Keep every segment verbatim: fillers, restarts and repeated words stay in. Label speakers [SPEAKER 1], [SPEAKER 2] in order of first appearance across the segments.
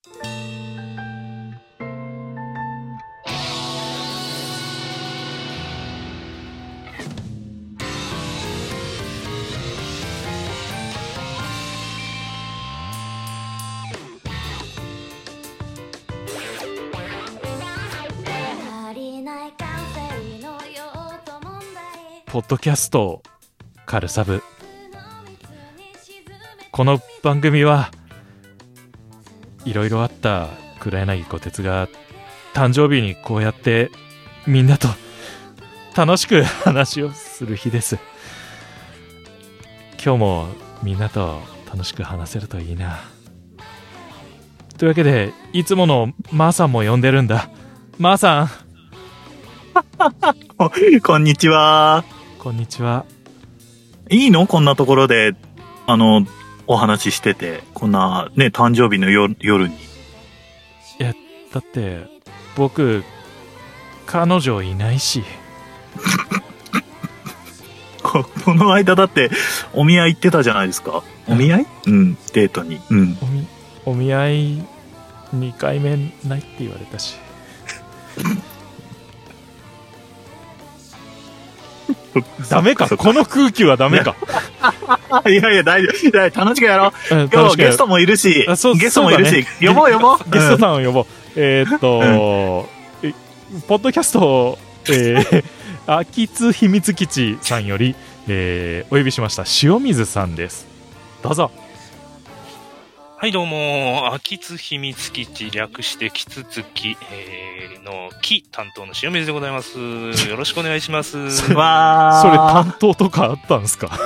[SPEAKER 1] ポッドキャストカルサブ。この番組はいろいろあった黒柳小鉄が誕生日にこうやってみんなと楽しく話をする日です。今日もみんなと楽しく話せるといいな。というわけでいつものマーさんも呼んでるんだ。マーさん
[SPEAKER 2] こんにちは。
[SPEAKER 1] こんにちは。
[SPEAKER 2] いいのこんなところで、あの、お話ししてて、こんなね、誕生日の夜、夜に。い
[SPEAKER 1] や、だって、僕、彼女いないし。
[SPEAKER 2] こ, この間だって、お見合い行ってたじゃないですか。お見合い、うん、デートに。うん。
[SPEAKER 1] お見、お見合い、にかいめないって言われたし。ダメか、この空気はダメか。
[SPEAKER 2] いやいや、大丈夫。楽しくやろう。今日ゲストもいるし、
[SPEAKER 1] そう
[SPEAKER 2] ゲストもいるし、
[SPEAKER 1] ね、
[SPEAKER 2] 呼ぼう呼ぼう。
[SPEAKER 1] ゲストさんを呼ぼう。えー、っと、うん、ポッドキャスト、えー、秋津秘密基地さんより、えー、お呼びしました塩水さんです。どうぞ。
[SPEAKER 3] はい、どうも、秋津秘密基地略してキツツキ、えー、の木担当の塩水でございます。よろしくお願いします。
[SPEAKER 1] それ担当とかあったんですか？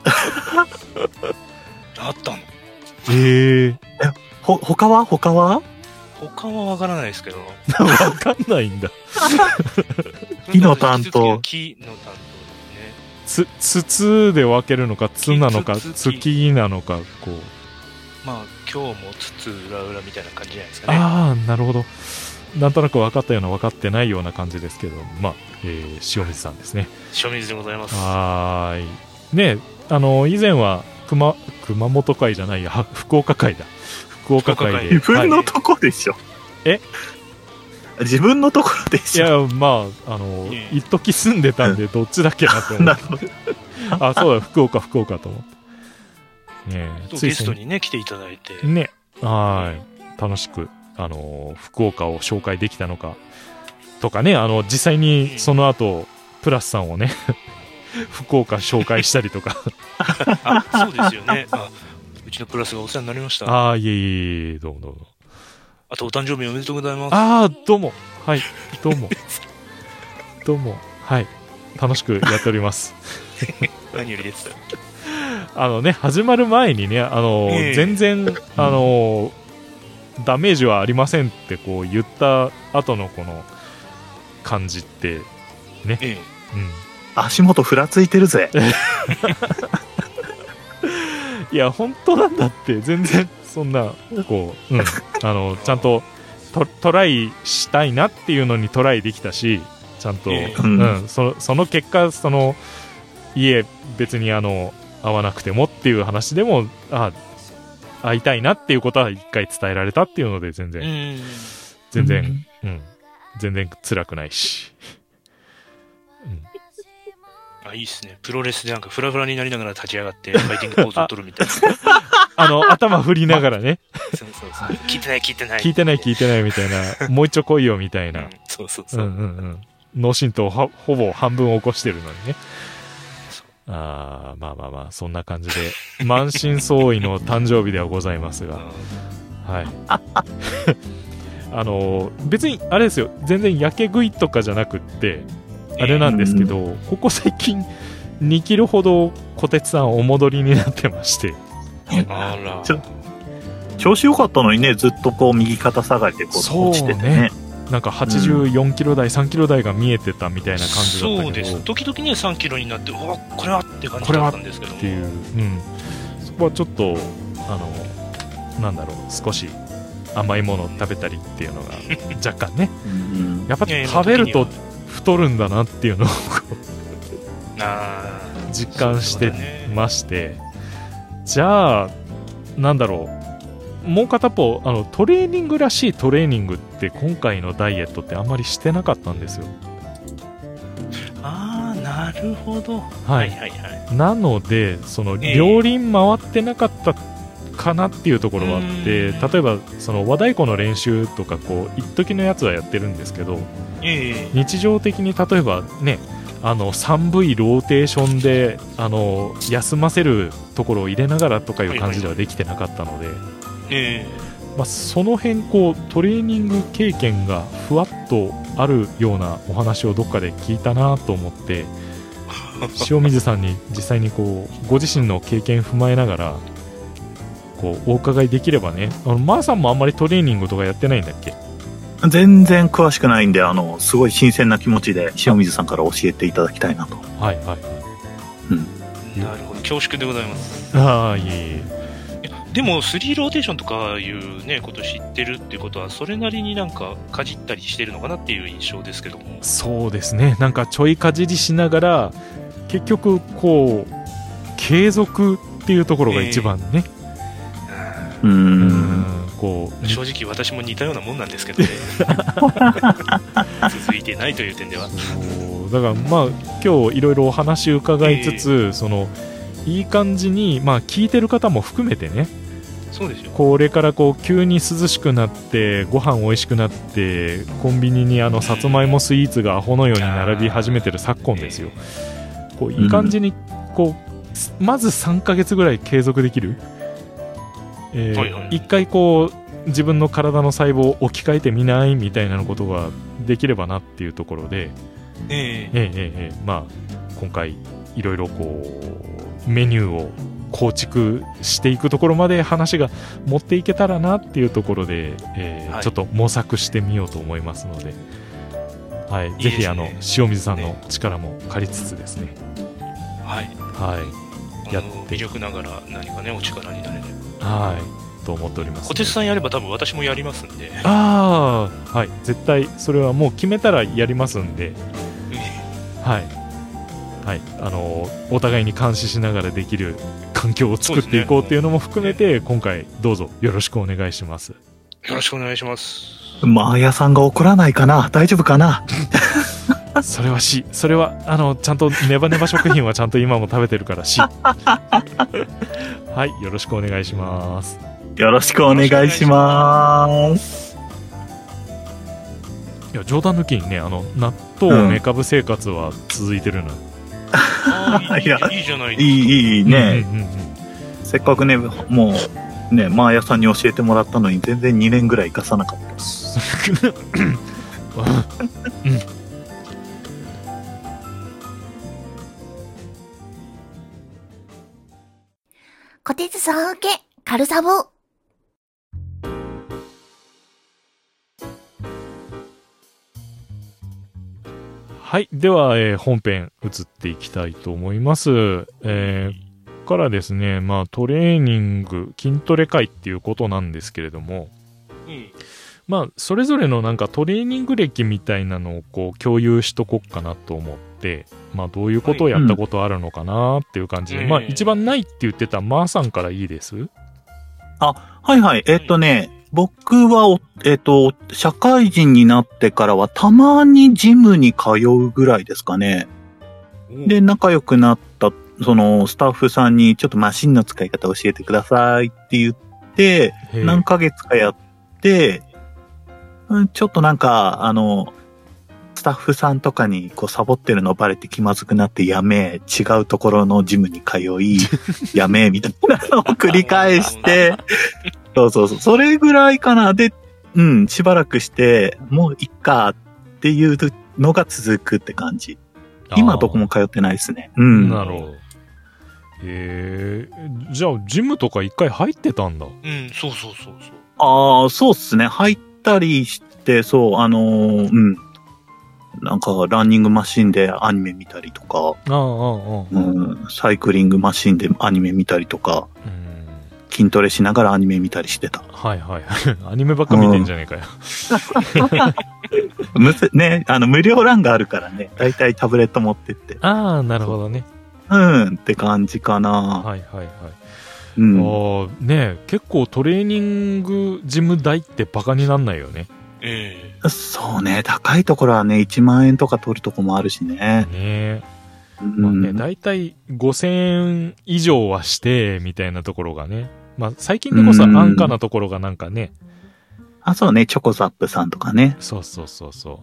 [SPEAKER 3] あったの？
[SPEAKER 1] えー、
[SPEAKER 2] え、ほ、他は他は
[SPEAKER 3] 他はわからないですけど。
[SPEAKER 1] わかんないんだ。
[SPEAKER 2] 木の担当。
[SPEAKER 3] 木の担当ですね。
[SPEAKER 1] つ、つつで分けるのか、つなのか、つきなのか、こう。
[SPEAKER 3] まあ、今日もつつ裏裏みたいな感じじゃないですかね。
[SPEAKER 1] ああ、なるほど。なんとなく分かったような分かってないような感じですけど、まあ、えー、塩水さんですね。
[SPEAKER 3] 塩水でございます。
[SPEAKER 1] はーい。ね、あの以前は熊熊本会じゃないや、福岡会だ。福岡会で。
[SPEAKER 2] 自分のとこでしょ。はい、
[SPEAKER 1] え？
[SPEAKER 2] 自分のところでしょ。
[SPEAKER 1] いや、まあ、あの、一時住んでたんで、どっちだっけなと思って。あ、そうだ、福岡、福岡と思って。ね、
[SPEAKER 3] ゲストにね来ていただいて
[SPEAKER 1] ね、はい、楽しくあの福岡を紹介できたのかとかね、あの実際にその後プラスさんをね福岡紹介したりとか
[SPEAKER 3] あ、そうですよね。あ、うちのプラスがお世話になりました。
[SPEAKER 1] ああ、いえいえ、どうもどうも。
[SPEAKER 3] あとお誕生日おめでとうございます。
[SPEAKER 1] ああ、どうも、はい、どうもどうも、はい、楽しくやっております
[SPEAKER 3] 何よりです。
[SPEAKER 1] あのね、始まる前にね、あの、えー、全然、あの、ダメージはありませんってこう言った後のこの感じってね、えー
[SPEAKER 2] うん、足元ふらついてるぜ
[SPEAKER 1] いや本当なんだって、全然そんなこう、うん、あのちゃんとト、トライしたいなっていうのにトライできたし、ちゃんと、えーうん、そ, その結果、そのいえ別にあの会わなくてもっていう話でも、あ会いたいなっていうことは一回伝えられたっていうので、全然
[SPEAKER 3] うん
[SPEAKER 1] 全然、うん、全然辛くないし、
[SPEAKER 3] うん、あ、いいっすね。プロレスでなんかフラフラになりながら立ち上がってファイティングポーズを取るみたいな
[SPEAKER 1] あ, あの頭振りながらね
[SPEAKER 3] そうそうそう、聞いてない聞いてない
[SPEAKER 1] 聞いてない聞いてないみたいなもう一丁来いよみたいな、うん、
[SPEAKER 3] そうそうそう、
[SPEAKER 1] うんうんうん、脳震盪ほほぼ半分起こしてるのにね。あ、まあまあまあそんな感じで満身創痍の誕生日ではございますが、はいあの別にあれですよ、全然やけ食いとかじゃなくってあれなんですけど、えー、ここ最近にキロほど小鉄さんお戻りになってまして、
[SPEAKER 3] あら、
[SPEAKER 2] 調子良かったのにね、ずっとこう右肩下がりでこう落ちててね、
[SPEAKER 1] なんかはちじゅうよんキロ台、うん、さんキロ台が見えてたみたいな感じだったけど、
[SPEAKER 3] そうです、時々ねさんキロになって、うわこれはって感じだったんですけども、
[SPEAKER 1] っていう、うん、そこはちょっとあのなんだろう、少し甘いものを食べたりっていうのが若干ねやっぱ食べると太るんだなっていうのを実感してまして、じゃあなんだろう、 もう片方あのトレーニングらしいトレーニングって今回のダイエットってあんまりしてなかったんですよ。
[SPEAKER 3] ああ、なるほど。
[SPEAKER 1] はい
[SPEAKER 3] はいはいはい。
[SPEAKER 1] なのでその
[SPEAKER 3] ええ
[SPEAKER 1] 両輪回ってなかったかなっていうところはあって、
[SPEAKER 3] うん
[SPEAKER 1] 例えばその和太鼓の練習とかこう一時のやつはやってるんですけど、
[SPEAKER 3] ええ
[SPEAKER 1] 日常的に例えばねあの スリーブイ ローテーションであの休ませるところを入れながらとかいう感じではできてなかったので、
[SPEAKER 3] え
[SPEAKER 1] まあ、その辺こうトレーニング経験がふわっとあるようなお話をどっかで聞いたなと思って塩水さんに実際にこうご自身の経験踏まえながらこうお伺いできればね。あのマーさんもあんまりトレーニングとかやってないんだっけ？
[SPEAKER 2] 全然詳しくないんで、あの、すごい新鮮な気持ちで塩水さんから教えていただきたいなと。
[SPEAKER 1] はいはいはい。
[SPEAKER 3] えなるほど。恐縮でございます。
[SPEAKER 1] ああいえいえ。
[SPEAKER 3] いやでも、スリーローテーションとかいうね、こと知ってるっていうことは、それなりになんかかじったりしてるのかなっていう印象ですけども。
[SPEAKER 1] そうですね。なんかちょいかじりしながら結局こう継続っていうところが一番ね。
[SPEAKER 2] うーん。
[SPEAKER 1] うんこう
[SPEAKER 3] 正直私も似たようなもんなんですけどね続いてないという点では
[SPEAKER 1] そうだからまあ今日いろいろお話伺いつつ、えー、そのいい感じに、まあ、聞いてる方も含めてね
[SPEAKER 3] そうですよ
[SPEAKER 1] これからこう急に涼しくなってご飯美味しくなってコンビニにあのさつまいもスイーツがアホのように並び始めてる昨今ですよ。こういい感じにこうまずさんかげつぐらい継続できるえーはいはい、一回こう自分の体の細胞を置き換えてみないみたいなことができればなっていうところで、えーえーえーまあ、今回いろいろこうメニューを構築していくところまで話が持っていけたらなっていうところで、えーはい、ちょっと模索してみようと思いますので、はい、いいぜひあの塩水さんの力も借りつつですね、
[SPEAKER 3] はい、
[SPEAKER 1] はい、やって
[SPEAKER 3] 微力ながら何かねお力になれれば
[SPEAKER 1] はいと思っております、ね、
[SPEAKER 3] 小鉄さんやれば多分私もやりますんで。
[SPEAKER 1] ああはい絶対それはもう決めたらやりますんではいはいあのお互いに監視しながらできる環境を作っていこうっていうのも含めて、ね、今回どうぞよろしくお願いします。
[SPEAKER 3] よろしくお願いします。
[SPEAKER 2] マーヤさんが怒らないかな、大丈夫かな
[SPEAKER 1] それはしそれはあのちゃんとネバネバ食品はちゃんと今も食べてるからしはいよろしくお願いします。
[SPEAKER 2] よろしくお願いします。
[SPEAKER 1] いや冗談抜きにねあの納豆めかぶ生活は続いてるの、うん、
[SPEAKER 3] あい, い, い, い, いいじゃないですか。
[SPEAKER 2] いいいいね、
[SPEAKER 1] うんうんうんうん、
[SPEAKER 2] せっかくねもうねマーヤさんに教えてもらったのに全然にねんぐらい生かさなかったうん
[SPEAKER 4] 小鉄さん受け、カルサボ。
[SPEAKER 1] はい。では、えー、本編移っていきたいと思います。えー、からですね、まあ、トレーニング、筋トレ会っていうことなんですけれども、うん、まあ、それぞれのなんかトレーニング歴みたいなのをこう共有しとこっかなと思って、まあ、どういうことをやったことあるのかなっていう感じで、はい、まあ、一番ないって言ってたマーさんからいいです？
[SPEAKER 2] あ、はいはい。えっとね、僕は、えっと、社会人になってからはたまにジムに通うぐらいですかね。で、仲良くなった、その、スタッフさんにちょっとマシンの使い方教えてくださいって言って、何ヶ月かやって、ちょっとなんか、あの、スタッフさんとかにこうサボってるのバレて気まずくなってやめ、違うところのジムに通い、やめ、みたいなのを繰り返して、そうそうそう、それぐらいかな。で、うん、しばらくして、もういっかっていうのが続くって感じ。今どこも通ってないですね。うん。
[SPEAKER 1] なるほど。へえ、じゃあジムとか一回入ってたんだ。
[SPEAKER 3] うん、そうそうそうそう。
[SPEAKER 2] ああ、そうっすね。入ったりして、そう、あのー、うん。なんか、ランニングマシンでアニメ見たりとか、
[SPEAKER 1] ああああ、
[SPEAKER 2] うん、サイクリングマシンでアニメ見たりとか、
[SPEAKER 1] うん、
[SPEAKER 2] 筋トレしながらアニメ見たりしてた。
[SPEAKER 1] はいはい。アニメばっか見てんじゃねえかよ。
[SPEAKER 2] むすね、あの、無料欄があるからね、だいたいタブレット持ってって。
[SPEAKER 1] ああ、なるほどね。
[SPEAKER 2] うん、って感じかな。
[SPEAKER 1] はいはいはい。
[SPEAKER 2] うん。
[SPEAKER 1] ああ、ね結構トレーニングジム代ってバカになんないよね。
[SPEAKER 3] え
[SPEAKER 2] そうね、高いところはね、いちまん円とか取るとこもあるしね。
[SPEAKER 1] ねえ。まあね、
[SPEAKER 2] うん。
[SPEAKER 1] だいたいごせんえん以上はして、みたいなところがね。まあ最近でこそ安価なところがなんかね。
[SPEAKER 2] あ、そうね、チョコザップさんとかね。
[SPEAKER 1] そうそうそうそう。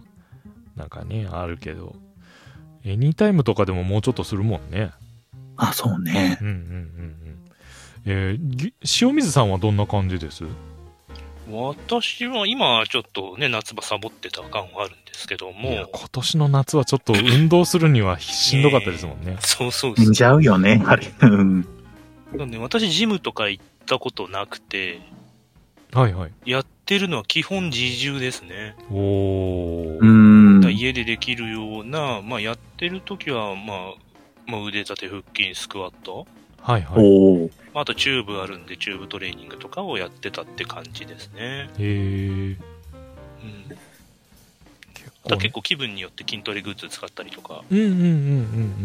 [SPEAKER 1] なんかね、あるけど。エニータイムとかでももうちょっとするもんね。
[SPEAKER 2] あ、そうね
[SPEAKER 1] うん。うんうんうん。えーぎ塩水さんはどんな感じです？
[SPEAKER 3] 私は今ちょっとね、夏場サボってた感はあるんですけど
[SPEAKER 1] いや
[SPEAKER 3] も。
[SPEAKER 1] 今年の夏はちょっと運動するにはしんどかったですもんね。
[SPEAKER 3] そうそう
[SPEAKER 2] 死んじゃうよね、あれ。うん。
[SPEAKER 3] なんで私ジムとか行ったことなくて、
[SPEAKER 1] はいはい。
[SPEAKER 3] やってるのは基本自重ですね。
[SPEAKER 1] おー。
[SPEAKER 2] うん。
[SPEAKER 3] だから家でできるような、まあやってる時は、まあ、まあ腕立て腹筋、スクワット、
[SPEAKER 1] はいはい。
[SPEAKER 2] おー。
[SPEAKER 3] あとチューブあるんでチューブトレーニングとかをやってたって感じですね。
[SPEAKER 1] へー。
[SPEAKER 3] うん。だから結構気分によって筋トレグッズ使ったりとか。
[SPEAKER 1] うんうんうんうんうん。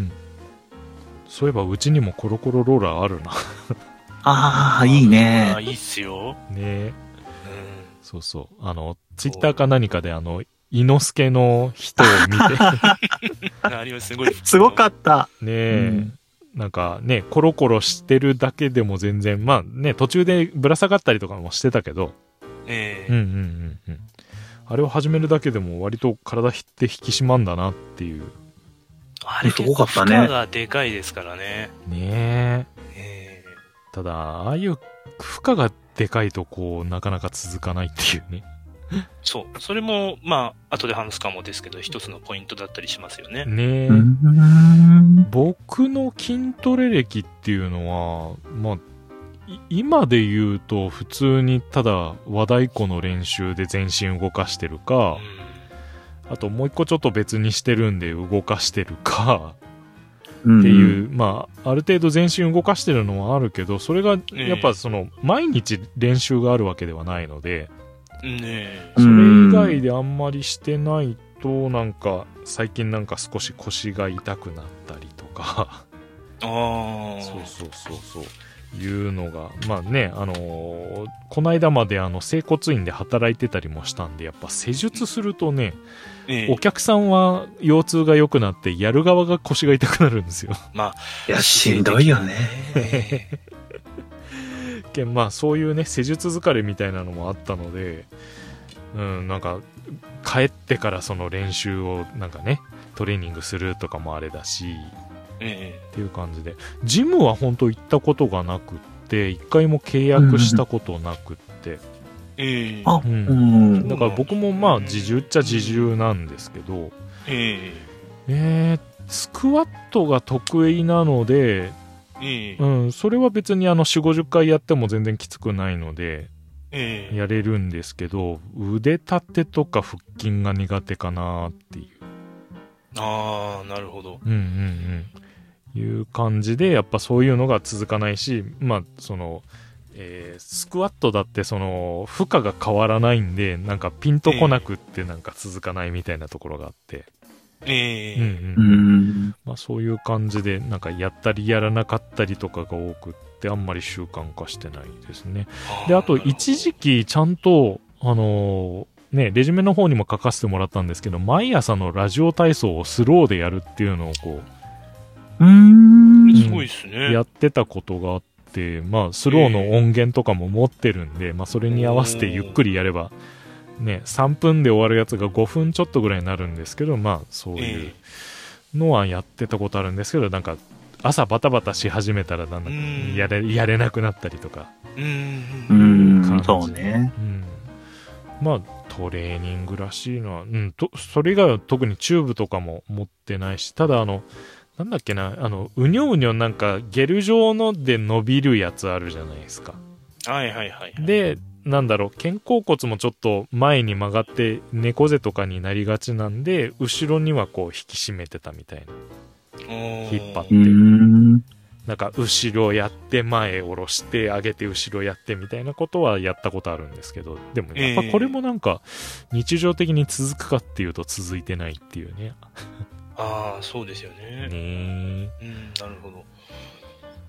[SPEAKER 1] そういえばうちにもコロコロローラーあるな。
[SPEAKER 2] ああ、いいね
[SPEAKER 3] あ。いいっすよ。
[SPEAKER 1] ねえ。
[SPEAKER 3] うん。
[SPEAKER 1] そうそう。あの、ツイッターか何かであの、伊之助の人を見て。
[SPEAKER 3] あります、すごい。
[SPEAKER 2] すごかった。
[SPEAKER 1] ねえ、
[SPEAKER 2] うん
[SPEAKER 1] なんかね、コロコロしてるだけでも全然、まあね、途中でぶら下がったりとかもしてたけど、
[SPEAKER 3] ええ
[SPEAKER 1] うんうんうんうん。あれを始めるだけでも割と体って引き締まんだなっていう。
[SPEAKER 3] あれ結構負荷がでかいですからね。
[SPEAKER 1] ねえ。
[SPEAKER 3] ええ
[SPEAKER 1] ただ、ああいう負荷がでかいとこう、なかなか続かないっていうね。
[SPEAKER 3] そう。それも、まあ、後で話すかもですけど、一つのポイントだったりしますよね。
[SPEAKER 1] ねえ。
[SPEAKER 2] うん。
[SPEAKER 1] 僕の筋トレ歴っていうのは、まあ、い今で言うと普通にただ和太鼓の練習で全身動かしてるか、あともう一個ちょっと別にしてるんで動かしてるかっていう、まあある程度全身動かしてるのはあるけど、それがやっぱその毎日練習があるわけではないので、
[SPEAKER 3] ねえ。
[SPEAKER 1] それ以外であんまりしてないとなんか最近なんか少し腰が痛くなったりとか
[SPEAKER 3] ああ。
[SPEAKER 1] そうそうそうそういうのがまあね、あのーこの間まであの整骨院で働いてたりもしたんで、やっぱ施術するとね、
[SPEAKER 3] ええ
[SPEAKER 1] お客さんは腰痛が良くなってやる側が腰が痛くなるんですよ。
[SPEAKER 3] まあ、
[SPEAKER 2] いや、しんどいよね。
[SPEAKER 1] けんまあそういうね施術疲れみたいなのもあったので、うんなんか帰ってからその練習をなんかねトレーニングするとかもあれだし
[SPEAKER 3] え
[SPEAKER 1] っていう感じで、ジムは本当行ったことがなくって一回も契約したことなくって、
[SPEAKER 3] えええ
[SPEAKER 2] あ、
[SPEAKER 1] う
[SPEAKER 2] うんん。
[SPEAKER 1] だから僕もまあ自重っちゃ自重なんですけど、
[SPEAKER 3] え
[SPEAKER 1] えー、スクワットが得意なので、
[SPEAKER 3] ええ
[SPEAKER 1] うん、それは別にあのよんじゅうごじゅっかいやっても全然きつくないので
[SPEAKER 3] ええ
[SPEAKER 1] やれるんですけど、腕立てとか腹筋が苦手かなっていう
[SPEAKER 3] ああ、なるほど。
[SPEAKER 1] うんうんうんいう感じで、やっぱそういうのが続かないし、まあその、えースクワットだってその負荷が変わらないんで、なんかピンとこなくってなんか続かないみたいなところがあって、
[SPEAKER 3] ええ
[SPEAKER 1] うんうん
[SPEAKER 2] う
[SPEAKER 1] うん
[SPEAKER 2] ん。
[SPEAKER 1] まあそういう感じでなんかやったりやらなかったりとかが多くってあんまり習慣化してないですね。で、あと一時期ちゃんとあのーねレジュメの方にも書かせてもらったんですけど、毎朝のラジオ体操をスローでやるっていうのをこ
[SPEAKER 2] うーん。
[SPEAKER 3] すごいですね。
[SPEAKER 1] うやってたことがあって、まあスローの音源とかも持ってるんで、まあそれに合わせてゆっくりやればねさんぷんで終わるやつがごふんちょっとぐらいになるんですけど、まあそういうのはやってたことあるんですけど、なんか朝バタバタし始めたらだんだんやれやれなくなったりとか、
[SPEAKER 3] うん。
[SPEAKER 2] う
[SPEAKER 3] うん。
[SPEAKER 2] ん。そうね。
[SPEAKER 1] うん、まあトレーニングらしいのは、うん、とそれ以外は特にチューブとかも持ってないし、ただあのなんだっけな、あのうにょうにょなんかゲル状ので伸びるやつあるじゃないですか。
[SPEAKER 3] はいはいはい。
[SPEAKER 1] でなんだろう、肩甲骨もちょっと前に曲がって猫背とかになりがちなんで、後ろにはこう引き締めてたみたいな、引っ張っ
[SPEAKER 2] う
[SPEAKER 1] て、
[SPEAKER 2] ん。
[SPEAKER 1] なんか後ろやって前下ろして上げて後ろやってみたいなことはやったことあるんですけど、でもやっぱこれもなんか日常的に続くかっていうと続いてないっていうね。
[SPEAKER 3] ああ、そうですよね。
[SPEAKER 1] ねえ。
[SPEAKER 3] うん、なるほど。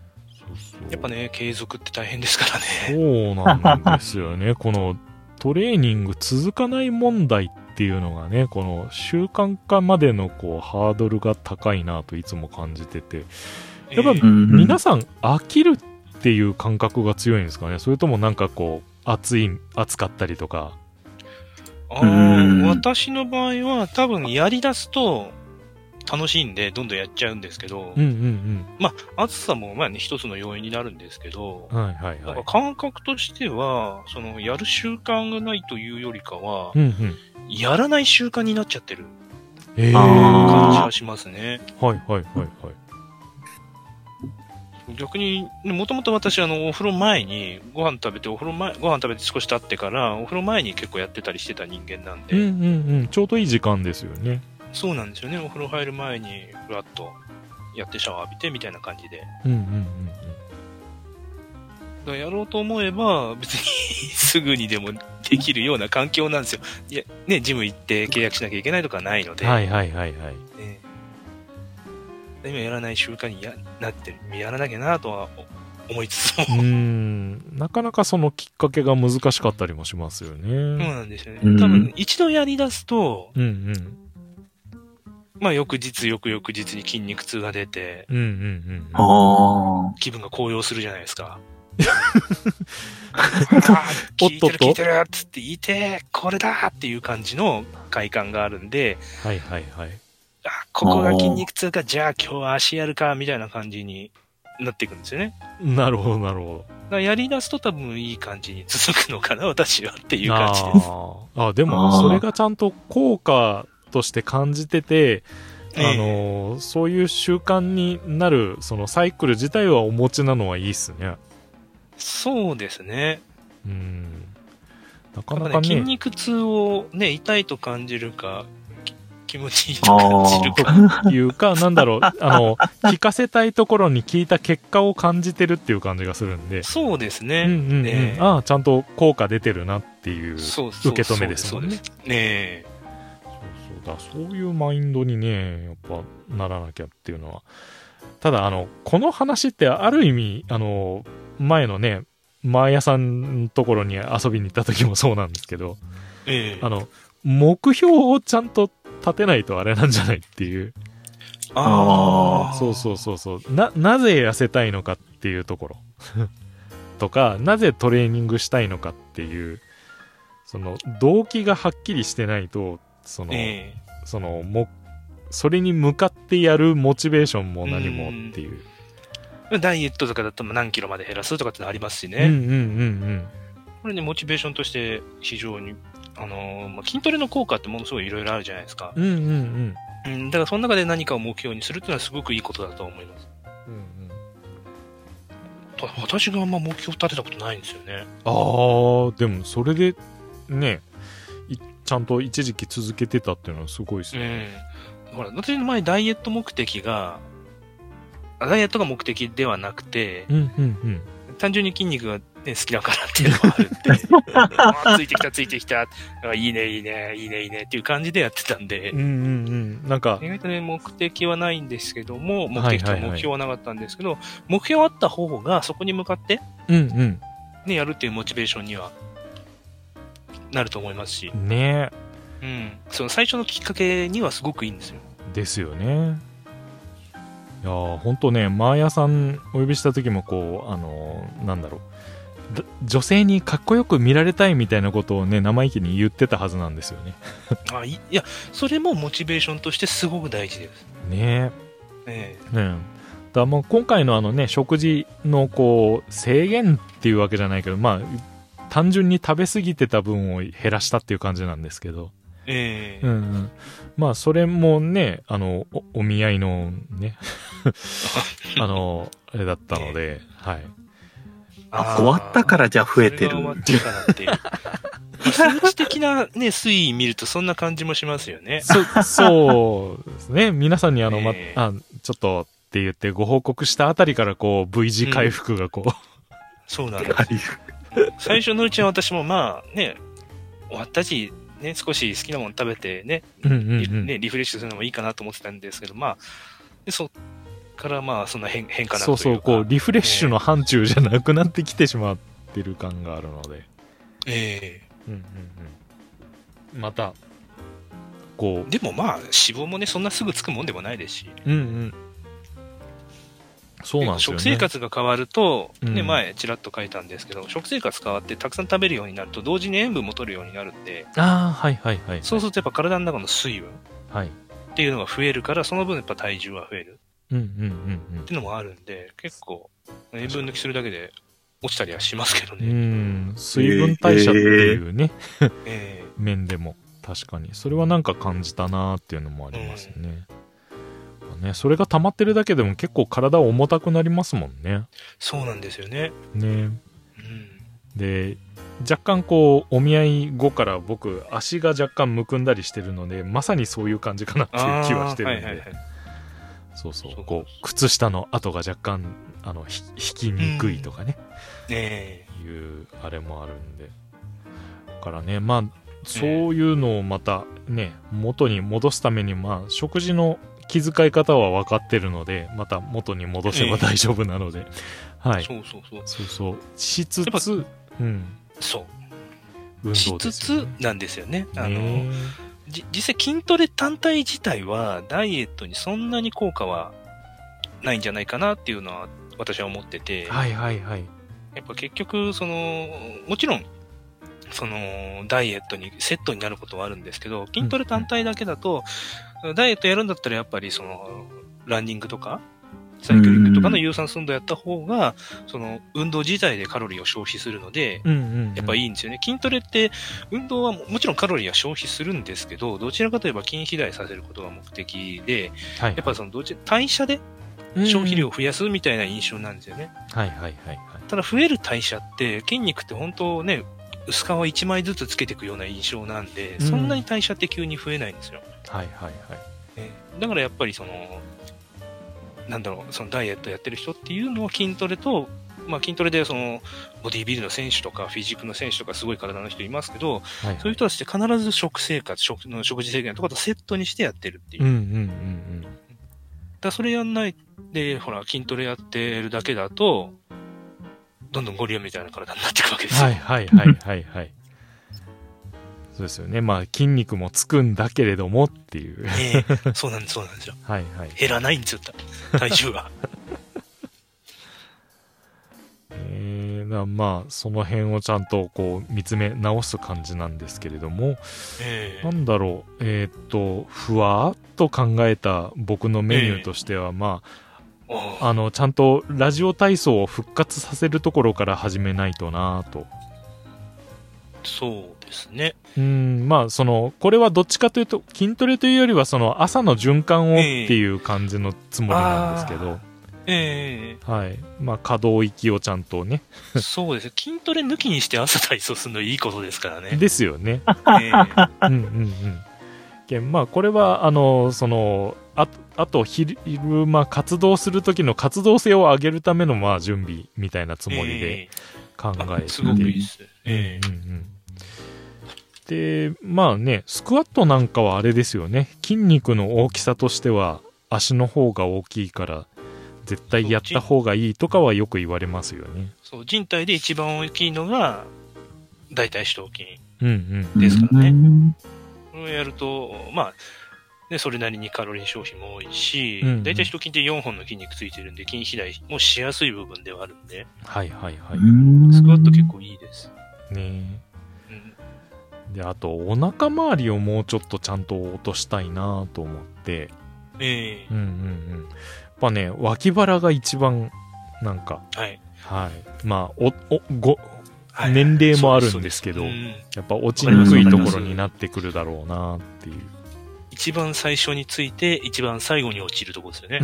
[SPEAKER 1] そうそう。
[SPEAKER 3] やっぱね、継続って大変ですからね。
[SPEAKER 1] そうなんですよね。このトレーニング続かない問題っていうのがね、この習慣化までのこうハードルが高いなといつも感じてて。やっぱ、
[SPEAKER 3] えー
[SPEAKER 1] 皆さん飽きるっていう感覚が強いんですかね。それともなんかこう、暑い、暑かったりとか。
[SPEAKER 3] あ
[SPEAKER 2] うん
[SPEAKER 3] ー私の場合は多分やり出すと楽しいんでどんどんやっちゃうんですけど、
[SPEAKER 1] うんうん
[SPEAKER 3] まあ暑さもまあね一つの要因になるんですけど、
[SPEAKER 1] うん。はいはいはい
[SPEAKER 3] なんか。感覚としては、そのやる習慣がないというよりかは、
[SPEAKER 1] うんうん。
[SPEAKER 3] やらない習慣になっちゃってる
[SPEAKER 1] えー。
[SPEAKER 2] あー
[SPEAKER 3] 感じはしますね。
[SPEAKER 1] はいはいはいはい。
[SPEAKER 3] 逆に、もともと私、あの、お風呂前に、ご飯食べて、お風呂前、ご飯食べて少し経ってから、お風呂前に結構やってたりしてた人間なんで、
[SPEAKER 1] うんうんうん。ちょうどいい時間ですよね。
[SPEAKER 3] そうなんですよね。お風呂入る前に、ふわっとやってシャワー浴びてみたいな感じで。
[SPEAKER 1] うんうんうん
[SPEAKER 3] だからやろうと思えば、別にすぐにでもできるような環境なんですよ。いや、ね、ジム行って契約しなきゃいけないとかないの
[SPEAKER 1] うん。
[SPEAKER 3] で、
[SPEAKER 1] はいはいはいはい。
[SPEAKER 3] ね、今やらない習慣にやなってる、やらなきゃなとは思いつつも、
[SPEAKER 1] うーん。なかなかそのきっかけが難しかったりもしますよ
[SPEAKER 3] そう
[SPEAKER 1] ね。
[SPEAKER 3] なんですよね。
[SPEAKER 2] うん
[SPEAKER 3] 多分、一度やり出すと、
[SPEAKER 1] うんうん。
[SPEAKER 3] まあ、翌日、翌々日に筋肉痛が出て、
[SPEAKER 1] うんうんうん。
[SPEAKER 2] あ
[SPEAKER 3] 気分が高揚するじゃないですか。あ
[SPEAKER 1] おっとっと
[SPEAKER 3] ー聞いてる聞いてるっつって、いてーこれだっていう感じの快感があるんで、
[SPEAKER 1] はいはいはい。
[SPEAKER 3] あ、ここが筋肉痛か、じゃあ今日は足やるか、みたいな感じになっていくんですよね。
[SPEAKER 1] なるほどなるほ
[SPEAKER 3] だからやり出すと多分いい感じに続くのかな、私はっていう
[SPEAKER 1] ど。
[SPEAKER 3] 感じです。
[SPEAKER 1] あーあ、でもそれがちゃんと効果として感じてて、あのーそういう習慣になる、そのサイクル自体はお持ちなのはいいっすね。
[SPEAKER 3] そうですね。
[SPEAKER 1] うん。なか
[SPEAKER 3] なん
[SPEAKER 1] なかね。
[SPEAKER 3] かね筋肉痛をね、痛いと感じるか、き気持ちいいと感じるか。
[SPEAKER 1] というか、なんだろう、あの、聞かせたいところに聞いた結果を感じてるっていう感じがするんで。
[SPEAKER 3] そうですね。
[SPEAKER 1] うんうんうん。
[SPEAKER 3] ね
[SPEAKER 1] ああ、ちゃんと効果出てるなっていう
[SPEAKER 3] そうそう
[SPEAKER 1] 受け止めですもんね。
[SPEAKER 3] そうですねえ。
[SPEAKER 1] そうそうだ、そういうマインドにね、やっぱならなきゃっていうのは。ただ、あの、この話ってある意味、あの、前のね、マーヤさんのところに遊びに行った時もそうなんですけど、
[SPEAKER 3] ええ
[SPEAKER 1] あの、目標をちゃんと立てないとあれなんじゃないっていう。
[SPEAKER 3] ああ。
[SPEAKER 1] そうそうそうそう。な、なぜ痩せたいのかっていうところ。とか、なぜトレーニングしたいのかっていう、その、動機がはっきりしてないと、その、
[SPEAKER 3] ええ
[SPEAKER 1] その、も、それに向かってやるモチベーションも何もっていう。
[SPEAKER 3] ダイエットとかだと何キロまで減らすとかってのありますしね。
[SPEAKER 1] うんうんうん
[SPEAKER 3] これね、モチベーションとして非常に、あのーまあ、筋トレの効果ってものすごいいろいろあるじゃないですか。
[SPEAKER 1] うん。うんうんうん。
[SPEAKER 3] うん、だからその中で何かを目標にするっていうのはすごくいいことだと思います。
[SPEAKER 1] うんうん、
[SPEAKER 3] ただ私があんま目標立てたことないんですよね。
[SPEAKER 1] あー、でもそれで、ね、いちゃんと一時期続けてたっていうのはすごいです
[SPEAKER 3] う
[SPEAKER 1] ね。
[SPEAKER 3] ん。ほら、私の前ダイエット目的が、あダイエットが目的ではなくて、
[SPEAKER 1] うんうんうん。
[SPEAKER 3] 単純に筋肉が、ね、好きだからっていうのもあるんで、あーついてきたついてきた、あいいねいいねいいねいいねっていう感じでやってたんで
[SPEAKER 1] うん、うんうん。なんか、
[SPEAKER 3] 意外とね、目的はないんですけども、目的と
[SPEAKER 1] はいはいはい
[SPEAKER 3] 目標はなかったんですけど、目標あった方がそこに向かって、
[SPEAKER 1] うん
[SPEAKER 3] ね、やるっていうモチベーションにはなると思いますし、
[SPEAKER 1] うん。ね
[SPEAKER 3] うん。その最初のきっかけにはすごくいいんですよ。
[SPEAKER 1] ですよね。いやー、ほんとね、マーヤさんお呼びした時もこう、あのーなんだろう。だ女性にかっこよく見られたいみたいなことをね、生意気に言ってたはずなんですよね。
[SPEAKER 3] あいいや、それもモチベーションとしてすごく大事です。
[SPEAKER 1] ね
[SPEAKER 3] え
[SPEAKER 1] え。ねえ。だもう今回のあのね、食事のこう、制限っていうわけじゃないけど、まあ、単純に食べ過ぎてた分を減らしたっていう感じなんですけど。
[SPEAKER 3] えええ
[SPEAKER 1] うんうん。まあ、それもね、あの、お、お見合いのね、あの、あれだったので、はい。
[SPEAKER 2] あ終わったからじゃあ増えてる
[SPEAKER 3] それが終わったからっていう。まあ数値的なね、推移見るとそんな感じもしますよね。
[SPEAKER 1] そ、そうですね。皆さんにあの、ま
[SPEAKER 3] ええ、
[SPEAKER 1] あ、ちょっとって言ってご報告したあたりからこう、V 字回復がこう、
[SPEAKER 3] そうなんです。最初のうちは私もまあね、終わったし、ね、少し好きなもの食べてね、
[SPEAKER 1] うんうんうん
[SPEAKER 3] リねリフレッシュするのもいいかなと思ってたんですけど、まあ、でそっかからまあそんな変変化なくというか、
[SPEAKER 1] そうそう、こうリフレッシュの範疇じゃなくなってきてしまってる感があるので、
[SPEAKER 3] ええ
[SPEAKER 1] うんうんうん、またこう
[SPEAKER 3] でもまあ脂肪もねそんなすぐつくもんでもないですし、
[SPEAKER 1] うんうん、そうなんですよね。
[SPEAKER 3] 食生活が変わると、ね、
[SPEAKER 1] うん、
[SPEAKER 3] 前ちらっと書いたんですけど、食生活変わってたくさん食べるようになると同時に塩分も取るようになるんで、
[SPEAKER 1] ああはいはいはい、
[SPEAKER 3] そうするとやっぱ体の中の水分
[SPEAKER 1] はい
[SPEAKER 3] っていうのが増えるから、その分やっぱ体重は増える
[SPEAKER 1] うんうんうんうん
[SPEAKER 3] っていうのもあるんで、結構塩分抜きするだけで落ちたりはしますけどね。
[SPEAKER 1] うん、水分代謝っていうね、
[SPEAKER 3] えー、
[SPEAKER 1] 面でも確かにそれはなんか感じたなーっていうのもありますね。うん、ね、それが溜まってるだけでも結構体重たくなりますもんね。
[SPEAKER 3] そうなんですよね。
[SPEAKER 1] ね、
[SPEAKER 3] うん、
[SPEAKER 1] で若干こうお見合い後から僕足が若干むくんだりしてるので、まさにそういう感じかなっていう気はしてるんで、はいはいはい、そうそう、そうこう靴下の跡が若干あの引きにくいとかね、うん、ねいうあれもあるんで、だからね、まあそういうのをまたね元に戻すために、まあ食事の気遣い方は分かってるので、また元に戻せば大丈夫なので、えー、はい、
[SPEAKER 3] そうそうそう
[SPEAKER 1] そうそうしつつ、うん、
[SPEAKER 3] そう
[SPEAKER 1] 運動ですよね、
[SPEAKER 3] しつつなんですよね。あのじ実際筋トレ単体自体はダイエットにそんなに効果はないんじゃないかなっていうのは私は思ってて、
[SPEAKER 1] はいはいはい、
[SPEAKER 3] やっぱ結局そのもちろんそのダイエットにセットになることはあるんですけど、筋トレ単体だけだと、うん、ダイエットやるんだったらやっぱりそのランニングとかサイクリングとかの有酸素運動やった方が、その運動自体でカロリーを消費するので、うんうんうん、やっぱいいんですよね。筋トレって運動はもちろんカロリーは消費するんですけど、どちらかといえば筋肥大させることが目的で、はいはい、やっぱそのどち代謝で消費量を増やすみたいな印象なんですよね。
[SPEAKER 1] はいはいはいはい。た
[SPEAKER 3] だ増える代謝って筋肉って本当ね、薄皮いちまいずつつけていくような印象なんで、うん、そんなに代謝って急に増えないんですよ。はいはいはい。えー、だからやっぱりそのなんだろう、そのダイエットやってる人っていうのは筋トレと、まあ筋トレでそのボディービルの選手とかフィジークの選手とかすごい体の人いますけど、はいはい、そういう人たちって必ず食生活、食の食事制限とかとセットにしてやってるっていう。うんうんうんうん。だからそれやんないで、ほら筋トレやってるだけだと、どんどんゴリラみたいな体になっていくわけですよ。はいはいはいはいはい。
[SPEAKER 1] そうですよね。まあ筋肉もつくんだけれどもっていう。
[SPEAKER 3] ええ、そうなんですそうなんですよ。はいはい。減らないんですよ体重が。
[SPEAKER 1] えー、だまあその辺をちゃんとこう見つめ直す感じなんですけれども、えー、なんだろう、えー、っとふわっと考えた僕のメニューとしては、えー、まああのちゃんとラジオ体操を復活させるところから始めないとなと。
[SPEAKER 3] そうですね。
[SPEAKER 1] うん、まあそのこれはどっちかというと筋トレというよりはその朝の循環をっていう感じのつもりなんですけど、えー、はい、まあ可動域をちゃんとね。
[SPEAKER 3] そうですね。筋トレ抜きにして朝体操するのいいことですからね。
[SPEAKER 1] ですよね。えー、うんうんうん。まあこれはあのそのああと昼間活動する時の活動性を上げるためのまあ準備みたいなつもりで考えて、えー、
[SPEAKER 3] すごくいいです。えー、うんうんうん。
[SPEAKER 1] でまあねスクワットなんかはあれですよね、筋肉の大きさとしては足の方が大きいから絶対やった方がいいとかはよく言われますよね。
[SPEAKER 3] そう人体で一番大きいのが大腿四頭筋ですからね、うんうん、これをやるとまあでそれなりにカロリー消費も多いし、うんうん、大腿四頭筋ってよんほんの筋肉ついてるんで筋肥大もしやすい部分ではあるんで、はいはいはい、スクワット結構いいですね。
[SPEAKER 1] であとお腹周りをもうちょっとちゃんと落としたいなと思って、えー、うんうんうん、やっぱね脇腹が一番なんか、はいはい、まあおおご、はい、年齢もあるんですけど、やっぱ落ちにくいところになってくるだろうなっていう。
[SPEAKER 3] 一番最初について一番最後に落ちるところですよね。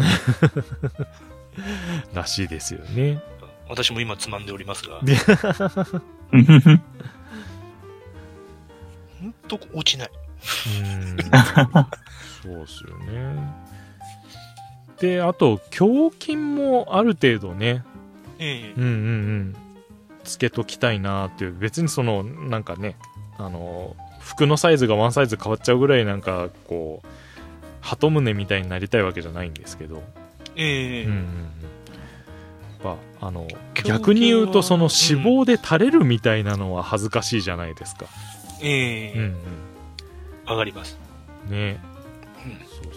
[SPEAKER 1] らしいですよね。
[SPEAKER 3] 私も今つまんでおりますが。ほんと落ちない。うーん
[SPEAKER 1] そうっすよね。で、あと胸筋もある程度ね、ええ、うんうんうんつけときたいなっていう。別にそのなんかね、あの服のサイズがワンサイズ変わっちゃうぐらいなんかこう鳩胸みたいになりたいわけじゃないんですけど、
[SPEAKER 3] ええー。うんうんうん。
[SPEAKER 1] やっぱ、あの、逆に言うと、その脂肪で垂れるみたいなのは恥ずかしいじゃないですか。
[SPEAKER 3] ええー。うんうん。上がります。
[SPEAKER 1] ね、うん、そう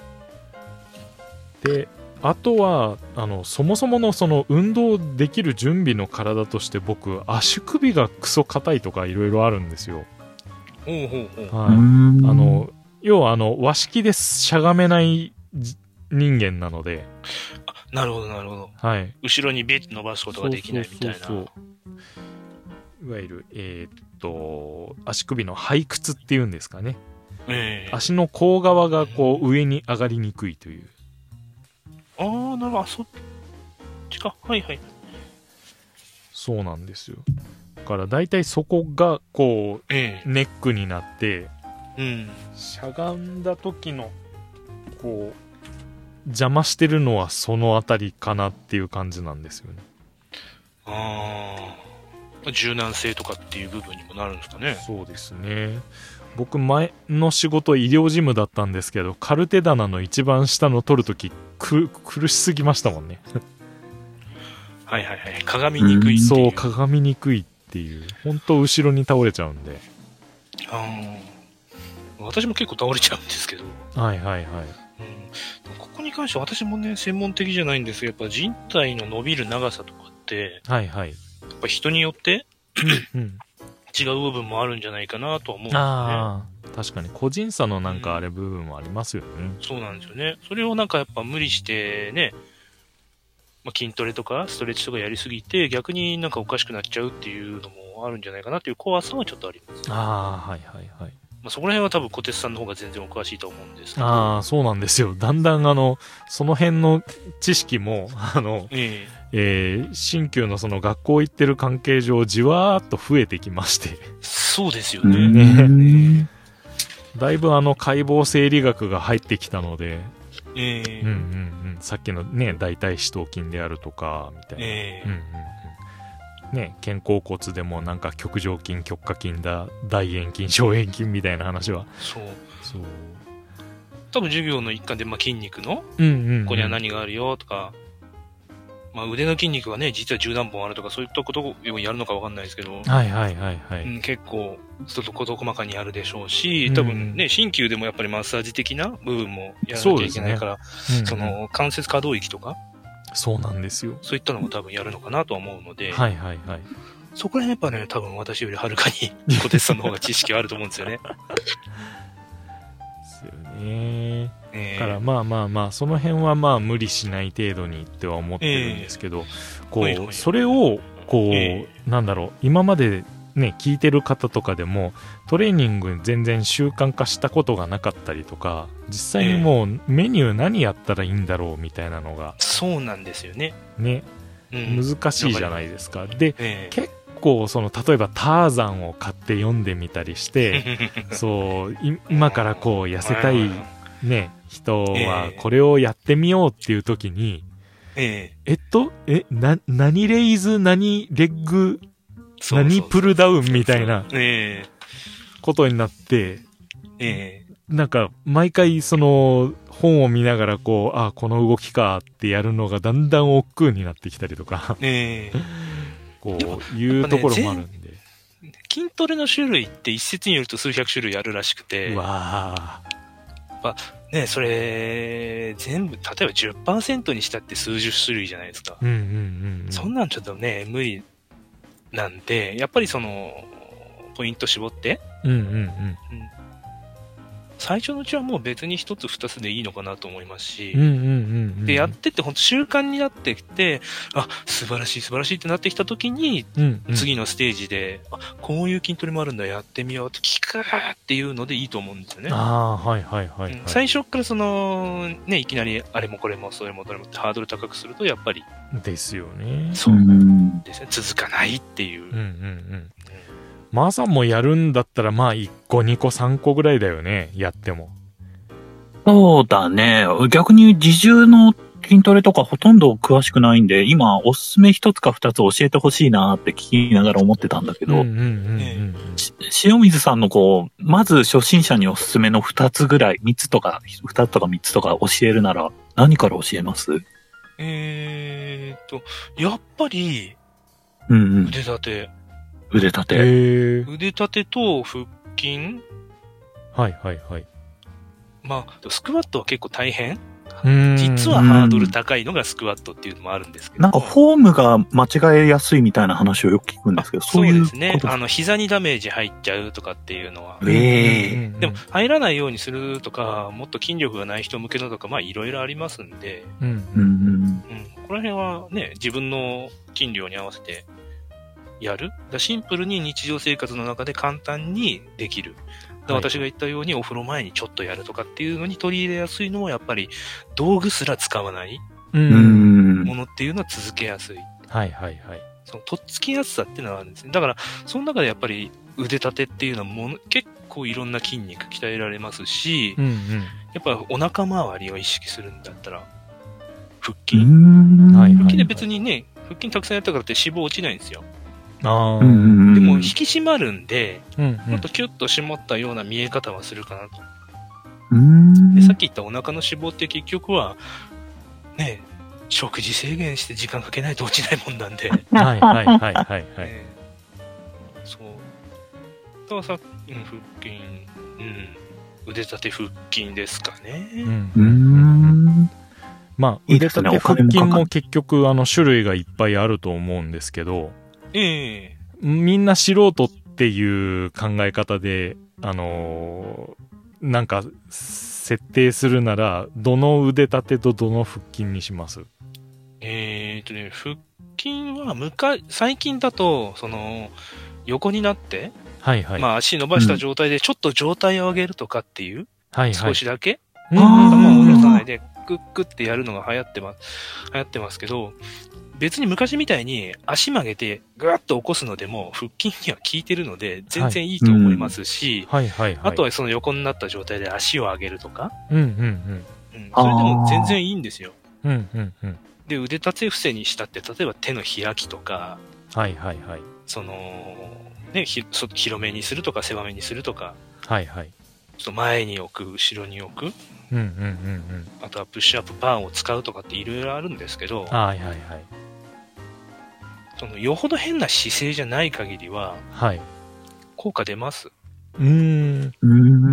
[SPEAKER 1] そう。で、あとはあのそもそものその運動できる準備の体として僕足首がクソ硬いとかいろいろあるんですよ。
[SPEAKER 3] ほうほうほう。
[SPEAKER 1] はい。あの要はあの和式でしゃがめない人間なので。
[SPEAKER 3] あ、なるほどなるほど。
[SPEAKER 1] はい。
[SPEAKER 3] 後ろにビッと伸ばすことができないみたいな。そうそうそう
[SPEAKER 1] そう。いわゆるえー、っと足首の背屈っていうんですかね。えー、足の甲側がこう上に上がりにくいという。
[SPEAKER 3] ああ、なるほど、そっちか。はいはい。
[SPEAKER 1] そうなんですよ。だから大体そこがこう、ええ、ネックになって、うん、しゃがんだ時のこう邪魔してるのはそのあたりかなっていう感じなんですよね。
[SPEAKER 3] ああ、柔軟性とかっていう部分にもなるんですかね。
[SPEAKER 1] そうですね。僕前の仕事医療事務だったんですけど、カルテ棚の一番下の取るときく苦しすぎましたもんね。
[SPEAKER 3] はいはいはい、鏡にくいっていう。
[SPEAKER 1] そう、鏡にくいっていう、本当後ろに倒れちゃうんで。
[SPEAKER 3] ああ、私も結構倒れちゃうんですけど。
[SPEAKER 1] はいはいはい。うん、
[SPEAKER 3] ここに関しては私もね専門的じゃないんですけど、やっぱ人体の伸びる長さとかって、はいはい、やっぱ人によって、うん、違う部分もあるんじゃないかなとは思うんですよね。あ
[SPEAKER 1] あ、確かに個人差のなんかあれ部分もありますよね、うん、
[SPEAKER 3] そうなんですよね。それをなんかやっぱ無理してね、まあ、筋トレとかストレッチとかやりすぎて逆になんかおかしくなっちゃうっていうのもあるんじゃないかなっていう怖さはちょっとあります。
[SPEAKER 1] ああ、はいはいはい。
[SPEAKER 3] まあ、そこら辺は多分小鉄さんの方が全然お詳しいと思うんですけど。
[SPEAKER 1] ああ、そうなんですよ。だんだんあのその辺の知識もあの、えーえー、新旧のその学校行ってる関係上じわーっと増えてきまして。
[SPEAKER 3] そうですよね。ね、
[SPEAKER 1] だいぶあの解剖生理学が入ってきたので、
[SPEAKER 3] えー
[SPEAKER 1] うんうんうん、さっきのね大腿四頭筋であるとかみたいな、えーうんうんうん、ね、肩甲骨でもなんか極上筋極下筋だ大円筋小円筋みたいな話は
[SPEAKER 3] そう
[SPEAKER 1] そう
[SPEAKER 3] 多分授業の一環で、まあ、筋肉の、
[SPEAKER 1] うんうんうん、
[SPEAKER 3] ここには何があるよとか、まあ、腕の筋肉がね実はじゅうなんぼんあるとかそういったことをやるのか分かんないですけど、
[SPEAKER 1] はいはいはいはい、うん、
[SPEAKER 3] 結構ちょっと事細かにやるでしょうし、多分ね、鍼灸でもやっぱりマッサージ的な部分もやらなきゃいけないから、そ,、ねうんうん、その関節可動域とか
[SPEAKER 1] そうなんですよ。
[SPEAKER 3] そういったのも多分やるのかなとは思うので、
[SPEAKER 1] はいはいはい。
[SPEAKER 3] そこら辺やっぱね、多分私よりはるかに小鉄さんの方が知識はあると思うんですよね。
[SPEAKER 1] ですよね。だからまあまあまあその辺はまあ無理しない程度にっては思ってるんですけど、えー、こう、はいはい、それをこう、えー、なんだろう今までね聞いてる方とかでもトレーニング全然習慣化したことがなかったりとか、実際にもうメニュー何やったらいいんだろうみたいなのが、
[SPEAKER 3] えー、そうなんですよね。
[SPEAKER 1] ね、うん、難しいじゃないですか。で、えー、結構その例えばターザンを買って読んでみたりしてそう今からこう痩せたいね人はこれをやってみようっていう時に、えー、えっとえな何レイズ何レッグ何プルダウンみたいなことになって、えー、なんか毎回その本を見ながらこうあこの動きかってやるのがだんだん億劫になってきたりとか、えー、こういうところもあるんで、
[SPEAKER 3] ね、筋トレの種類って一説によると数百種類あるらしくて、
[SPEAKER 1] うわ
[SPEAKER 3] ーね、それ全部例えば じゅっパーセント にしたって数十種類じゃないですか、
[SPEAKER 1] うんうんうんうん、
[SPEAKER 3] そんなんちょっとね無理なんで、やっぱりそのポイント絞って、
[SPEAKER 1] うんうんうんうん、
[SPEAKER 3] 最初のうちはもう別に一つ二つでいいのかなと思いますし、
[SPEAKER 1] うんうんうんうん、
[SPEAKER 3] でやってって本当習慣になってきて、あ素晴らしい素晴らしいってなってきた時に、うんうん、次のステージであこういう筋トレもあるんだやってみようって聞くっていうのでいいと思うんですよね。
[SPEAKER 1] あはいはいはい、はいうん、
[SPEAKER 3] 最初からそのねいきなりあれもこれもそれもどれもってハードル高くするとやっぱり
[SPEAKER 1] ですよね。
[SPEAKER 3] そうですね、続かないっていう。うんうんうん。
[SPEAKER 1] マーさんもやるんだったらまあいっこにこさんこぐらいだよね、やっても。
[SPEAKER 2] そうだね。逆に自重の筋トレとかほとんど詳しくないんで、今おすすめ一つか二つ教えてほしいなって聞きながら思ってたんだけど、塩水さんのこう、まず初心者におすすめの二つぐらい、三つとか、二つとか三つとか教えるなら何から教えます？
[SPEAKER 3] えーっと、やっぱり、
[SPEAKER 2] うんうん。
[SPEAKER 3] 腕立て。
[SPEAKER 2] 腕立て。
[SPEAKER 3] 腕立てと腹筋。
[SPEAKER 1] はいはいはい。
[SPEAKER 3] まあ、スクワットは結構大変。実はハードル高いのがスクワットっていうのもあるんですけど。
[SPEAKER 2] なんかフォームが間違えやすいみたいな話をよく聞くんですけど、そういうことですね。
[SPEAKER 3] そうですね。あの、膝にダメージ入っちゃうとかっていうのは。
[SPEAKER 2] ええ
[SPEAKER 3] ー。でも、入らないようにするとか、もっと筋力がない人向けのとか、まあ、いろいろありますんで。
[SPEAKER 1] うん。うん。
[SPEAKER 2] うん。
[SPEAKER 3] この辺はね、自分の筋量に合わせてやる。だシンプルに日常生活の中で簡単にできる。私が言ったようにお風呂前にちょっとやるとかっていうのに取り入れやすいのもやっぱり道具すら使わないものっていうのは続けやすい。
[SPEAKER 1] はいはいはい。
[SPEAKER 3] そのとっつきやすさっていうのはあるんですね。だからその中でやっぱり腕立てっていうのはもの結構いろんな筋肉鍛えられますし、うんうん、やっぱお腹周りを意識するんだったら腹筋。腹筋で別にね、腹筋たくさんやったからって脂肪落ちないんですよ。
[SPEAKER 1] あ
[SPEAKER 3] でも引き締まるんで、うんうん、もっとキュッと締まったような見え方はするかなと。うんでさっき言ったお腹の脂肪って結局はね、食事制限して時間かけないと落ちないもんなんで。
[SPEAKER 1] はいはいはいはいはい。
[SPEAKER 3] ね、そう。だからさっきの腹筋、うん、腕立て腹筋ですかね。うん。
[SPEAKER 2] うん
[SPEAKER 1] まあ腕立て腹筋も結局あの種類がいっぱいあると思うんですけど。
[SPEAKER 3] ええ
[SPEAKER 1] ー、みんな素人っていう考え方で、あのー、なんか、設定するなら、どの腕立てとどの腹筋にします？
[SPEAKER 3] えーとね、腹筋は、むか、最近だと、その、横になって、
[SPEAKER 1] はいはい。
[SPEAKER 3] まあ足伸ばした状態で、ちょっと上体を上げるとかっていう、
[SPEAKER 1] はいはい。
[SPEAKER 3] 少しだけ、
[SPEAKER 1] うん、
[SPEAKER 3] 頭を下ろさないで、クックってやるのが流行ってます、流行ってますけど、別に昔みたいに足曲げてぐわっと起こすのでも腹筋には効いてるので全然いいと思いますし、
[SPEAKER 1] はいはいはいはい、
[SPEAKER 3] あとはその横になった状態で足を上げるとか、
[SPEAKER 1] うんうんうん
[SPEAKER 3] うん、それでも全然いいんですよ。
[SPEAKER 1] うんうんうん、
[SPEAKER 3] で腕立て伏せにしたって例えば手の開きとか、
[SPEAKER 1] はいはいはい、
[SPEAKER 3] そのねひ広めにするとか狭めにするとか、
[SPEAKER 1] はいはい、
[SPEAKER 3] ちょっと前に置く後ろに置く、
[SPEAKER 1] うんうんうんうん、
[SPEAKER 3] あとはプッシュアップバーンを使うとかっていろいろあるんですけど、
[SPEAKER 1] はいはいはい。
[SPEAKER 3] そのよほど変な姿勢じゃない限りは、
[SPEAKER 1] はい。
[SPEAKER 3] 効果出ます。
[SPEAKER 1] うーん。
[SPEAKER 2] うん。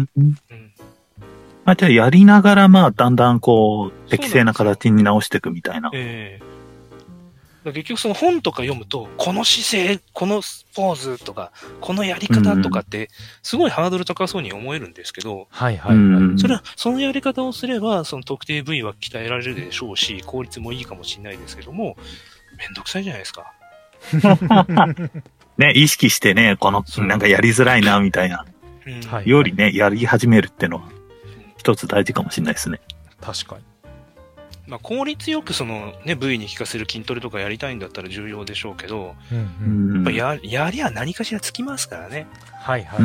[SPEAKER 2] うん。まあ、じゃあやりながら、まあ、だんだんこう、適正な形に直していくみたいな。
[SPEAKER 3] ええー。結局その本とか読むと、この姿勢、このポーズとか、このやり方とかって、すごいハードル高そうに思えるんですけど、
[SPEAKER 1] はいはいはい。
[SPEAKER 3] それは、そのやり方をすれば、その特定部位は鍛えられるでしょうし、効率もいいかもしれないですけども、めんどくさいじゃないですか。
[SPEAKER 2] ね、意識してね、この、なんかやりづらいな、みたいな。
[SPEAKER 3] うん、
[SPEAKER 2] よりね、やり始めるってのは、一つ大事かもしれないですね。
[SPEAKER 1] 確かに。
[SPEAKER 3] まあ、効率よくそのね、部位に効かせる筋トレとかやりたいんだったら重要でしょうけど、
[SPEAKER 1] うんうん、
[SPEAKER 3] やっぱや、やりゃ何かしらつきますからね。
[SPEAKER 1] はいはい、はい。
[SPEAKER 2] うん。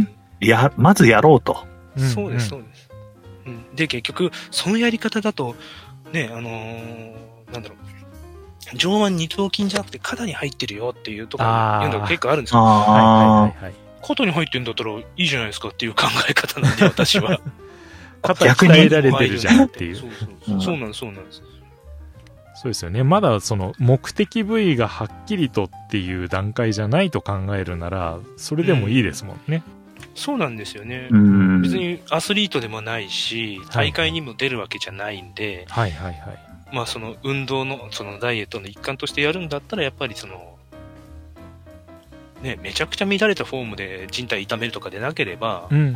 [SPEAKER 2] いや、まずやろうと。
[SPEAKER 3] そうです、そうです。うん、で、結局、そのやり方だと、ね、あのー、なんだろう、上腕二頭筋じゃなくて肩に入ってるよっていうところいうのが結構あるんですよ。
[SPEAKER 2] はいはいはい。
[SPEAKER 3] 肩に入ってんだったらいいじゃないですかっていう考え方なんで、私は。
[SPEAKER 1] 肩鍛えられてるじゃんっていう。
[SPEAKER 3] そうそうそう。そうなんです、そうなんです。
[SPEAKER 1] そうですよね。まだその目的部位がはっきりとっていう段階じゃないと考えるなら、それでもいいですもんね。
[SPEAKER 3] うん、そうなんですよね。
[SPEAKER 2] うん、
[SPEAKER 3] 別にアスリートでもないし、大会にも出るわけじゃないんで、
[SPEAKER 1] はいはいはい。
[SPEAKER 3] まあその運動の、そのダイエットの一環としてやるんだったら、やっぱりその、ね、めちゃくちゃ乱れたフォームで人体痛めるとかでなければ、
[SPEAKER 1] うんうんうん、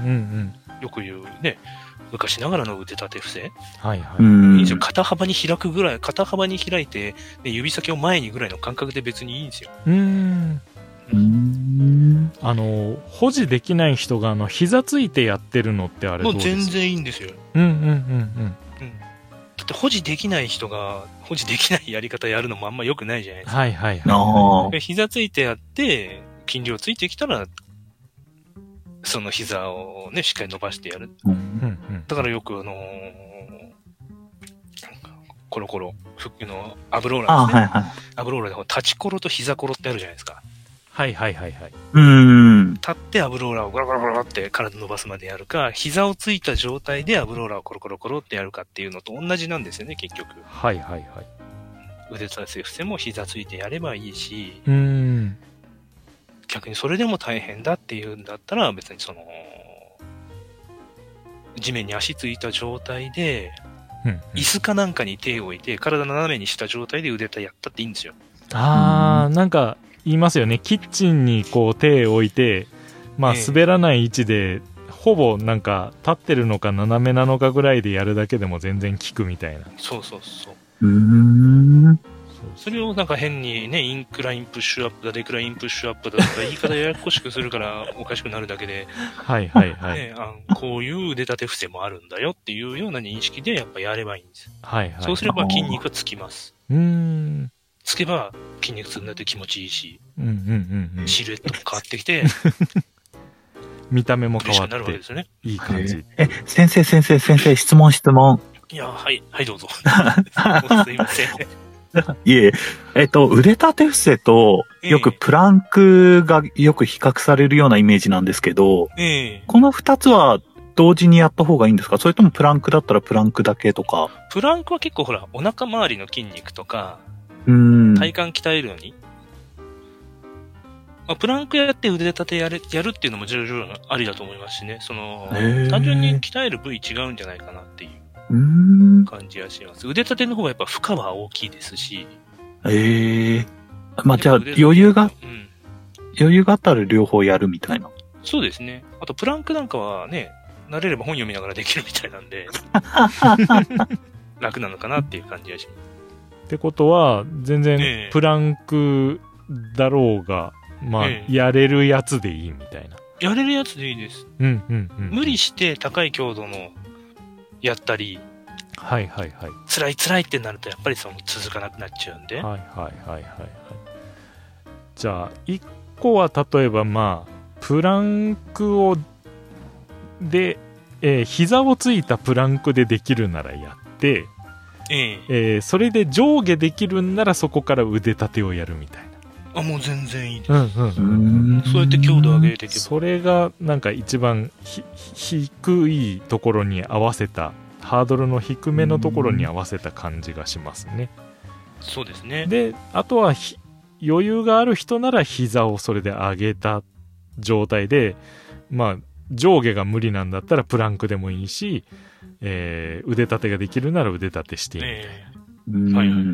[SPEAKER 3] よく言うね、昔ながらの腕立て伏せ、
[SPEAKER 1] はいはい、
[SPEAKER 3] いいんですよ。肩幅に開くぐらい、肩幅に開いて、ね、指先を前にぐらいの感覚で別にいいんですよ。
[SPEAKER 1] うーん。
[SPEAKER 2] うーん。
[SPEAKER 1] あの、保持できない人があの、膝ついてやってるのってあれどうですか？
[SPEAKER 3] もう全然いいんですよ。
[SPEAKER 1] うんうんうんうん。
[SPEAKER 3] だって保持できない人が、保持できないやり方やるのもあんま良くないじゃないですか。
[SPEAKER 1] はいはいはい、
[SPEAKER 2] はい。
[SPEAKER 3] 膝ついてやって、筋量ついてきたら、その膝をね、しっかり伸ばしてやる。
[SPEAKER 2] うん
[SPEAKER 1] うんうん、
[SPEAKER 3] だからよくあのー、コロコロ、復旧のアブローラですね。
[SPEAKER 2] あ、はいはい。
[SPEAKER 3] アブローラで立ちコロと膝コロってあるじゃないですか。
[SPEAKER 1] はいはいはいはい。
[SPEAKER 2] うん。
[SPEAKER 3] 立ってアブローラーをゴロゴロゴロって体伸ばすまでやるか、膝をついた状態でアブローラーをコロコロコロってやるかっていうのと同じなんですよね、結局。
[SPEAKER 1] はいはいはい。
[SPEAKER 3] 腕立て伏せも膝ついてやればいいし、
[SPEAKER 1] うーん。
[SPEAKER 3] 逆にそれでも大変だっていうんだったら、別にその、地面に足ついた状態で、
[SPEAKER 1] うんうん、
[SPEAKER 3] 椅子かなんかに手を置いて、体斜めにした状態で腕立てやったっていいんですよ。
[SPEAKER 1] あー、なんか言いますよね。キッチンにこう手を置いて、まあ滑らない位置で、えー、ほぼなんか立ってるのか斜めなのかぐらいでやるだけでも全然効くみたいな。
[SPEAKER 3] そうそうそう。
[SPEAKER 2] うーん。
[SPEAKER 3] それをなんか変にね、インクラインプッシュアップだ、デクラインプッシュアップだとか言い方ややこしくするからおかしくなるだけで、
[SPEAKER 1] はいはいはい。
[SPEAKER 3] ね、あこういう腕立て伏せもあるんだよっていうような認識でやっぱやればいいんです。
[SPEAKER 1] はいはい。
[SPEAKER 3] そうすれば筋肉がつきます。
[SPEAKER 1] うーん。
[SPEAKER 3] つけば筋肉痛になって気持ちいいし、
[SPEAKER 1] うんうんうんうん、
[SPEAKER 3] シルエットも変わってきて、
[SPEAKER 1] 見た目も変わって、
[SPEAKER 3] なるわけですよね。
[SPEAKER 1] いい感じ。
[SPEAKER 2] え、先生先生先生、質問質問。
[SPEAKER 3] いや、はい、はいどうぞ。すいません。
[SPEAKER 2] いえ、えっと、腕立て伏せと、よくプランクがよく比較されるようなイメージなんですけど、
[SPEAKER 3] えー、
[SPEAKER 2] この二つは同時にやった方がいいんですか？それともプランクだったらプランクだけとか？
[SPEAKER 3] プランクは結構ほら、お腹周りの筋肉とか、
[SPEAKER 2] うん、
[SPEAKER 3] 体幹鍛えるのに、まあ、プランクやって腕立てやる、やるっていうのも十分ありだと思いますしね、その、単純に鍛える部位違うんじゃないかなっていう感じがします。腕立ての方がやっぱ負荷は大きいですし。
[SPEAKER 2] ええー。まあ、じゃあ余裕が、うん、余裕があったら両方やるみたいな。
[SPEAKER 3] そうですね。あとプランクなんかはね、慣れれば本読みながらできるみたいなんで、楽なのかなっていう感じがします。
[SPEAKER 1] ってことは、全然プランクだろうが、まあ、ええ、やれるやつでいいみたいな。
[SPEAKER 3] やれるやつでいいです。
[SPEAKER 1] うんうんうん。
[SPEAKER 3] 無理して高い強度のやったり、
[SPEAKER 1] はいはいはい。
[SPEAKER 3] 辛い辛いってなるとやっぱりその続かなくなっちゃうんで。はい
[SPEAKER 1] はいはいはいはい。じゃあ、一個は例えばまあ、プランクを、で、えー、膝をついたプランクでできるならやって、
[SPEAKER 3] ええ
[SPEAKER 1] えー、それで上下できるんならそこから腕立てをやるみたいな。
[SPEAKER 3] あ、もう全然いいです。
[SPEAKER 1] うんうんうん、
[SPEAKER 3] そうやって強度を上げていけば。
[SPEAKER 1] それがなんか一番ひ低いところに合わせた、ハードルの低めのところに合わせた感じがしますね。
[SPEAKER 3] そうですね。
[SPEAKER 1] で、あとは余裕がある人なら膝をそれで上げた状態で、まあ上下が無理なんだったらプランクでもいいし、えー、腕立てができるなら腕立てしてみたいな。え
[SPEAKER 3] ー、はいはい。うんうんうん。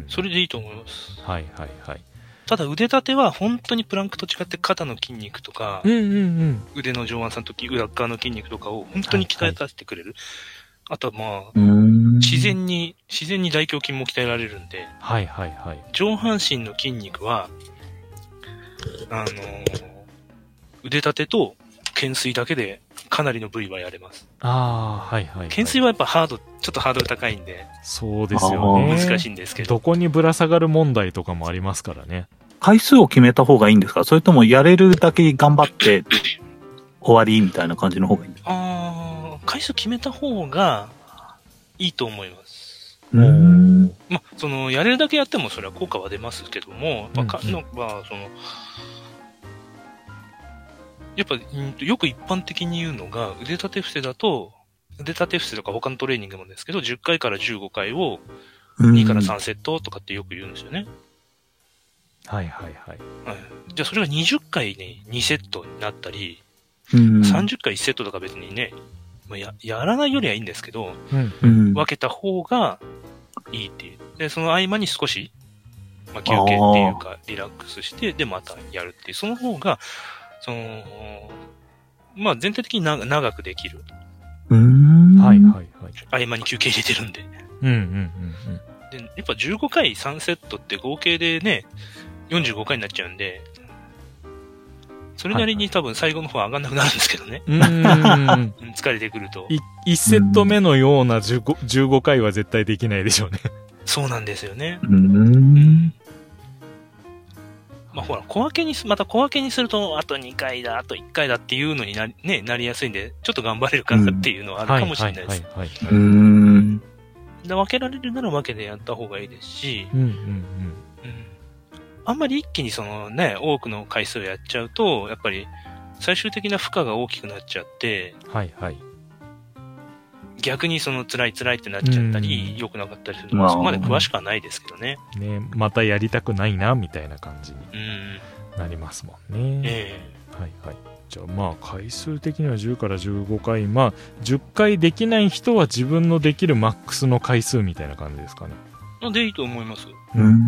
[SPEAKER 3] それでいいと思います。
[SPEAKER 1] はいはいはい。
[SPEAKER 3] ただ腕立ては本当にプランクと違って肩の筋肉とか、
[SPEAKER 1] うんうんうん、
[SPEAKER 3] 腕の上腕三頭筋、裏側の筋肉とかを本当に鍛えさせてくれる。はいはい、あとはまあ、自然に、自然に大胸筋も鍛えられるんで、
[SPEAKER 1] はいはいはい。
[SPEAKER 3] 上半身の筋肉は、あのー、腕立てと懸垂だけでかなりの部位はやれます。
[SPEAKER 1] ああ、はいはい、はい。
[SPEAKER 3] 懸垂はやっぱハード、ちょっとハードル高いんで。
[SPEAKER 1] そうですよね。
[SPEAKER 3] 難しいんですけど。
[SPEAKER 1] どこにぶら下がる問題とかもありますからね。
[SPEAKER 2] 回数を決めた方がいいんですか？それともやれるだけ頑張って終わりみたいな感じの方がいいんですか？
[SPEAKER 3] ああ、回数決めた方がいいと思います。
[SPEAKER 2] うーん。
[SPEAKER 3] まあ、その、やれるだけやってもそれは効果は出ますけども、まあ、か、の、まあ、その、やっぱ、んよく一般的に言うのが、腕立て伏せだと、腕立て伏せとか他のトレーニングもですけど、じゅっかいからじゅうごかいをにからさんセットとかってよく言うんですよね。
[SPEAKER 1] はいはいはい。
[SPEAKER 3] はい。じゃあそれがにじゅっかいね、にセットになったり、
[SPEAKER 2] うん、
[SPEAKER 3] さんじゅっかいいちセットとか別にね、まあ、や、やらないよりはいいんですけど、
[SPEAKER 1] うん、
[SPEAKER 3] 分けた方がいいっていう。で、その合間に少し、まあ、休憩っていうか、リラックスして、で、またやるっていう。その方が、その、まあ、全体的に長長くできる。
[SPEAKER 2] うーん。
[SPEAKER 1] はいはいはい。
[SPEAKER 3] 合間に休憩入れてるんで。
[SPEAKER 1] うんうんうんうん。
[SPEAKER 3] で、やっぱじゅうごかいさんセットって合計でね、よんじゅうごかいになっちゃうんで、それなりに多分最後の方は上がんなくなるんですけどね。
[SPEAKER 1] うーん。
[SPEAKER 3] 疲れてくると。
[SPEAKER 1] いちセット目のようなじゅうご、じゅうごかいは絶対できないでしょうね。
[SPEAKER 3] そうなんですよね。
[SPEAKER 2] うーん。
[SPEAKER 3] まあほら、小分けにす、また小分けにすると、あとにかいだ、あといっかいだっていうのになり、ね、なりやすいんで、ちょっと頑張れるかなっていうのはあるかもしれないです。
[SPEAKER 2] うーん。
[SPEAKER 3] で分けられるなら分けでやった方がいいですし、
[SPEAKER 1] うんうんうん。うん、
[SPEAKER 3] あんまり一気にそのね、多くの回数をやっちゃうと、やっぱり最終的な負荷が大きくなっちゃって、
[SPEAKER 1] はいはい。
[SPEAKER 3] 逆にその辛い辛いってなっちゃったり、良くなかったりするのはそこまで詳しくはないですけどね。
[SPEAKER 1] ね、またやりたくないな、みたいな感じになりますもんね。
[SPEAKER 3] え
[SPEAKER 1] えはいはい。じゃあまあ回数的にはじゅうからじゅうごかい、まあじゅっかいできない人は自分のできるマックスの回数みたいな感じですかね。
[SPEAKER 3] でいいと思います。
[SPEAKER 2] うん。うん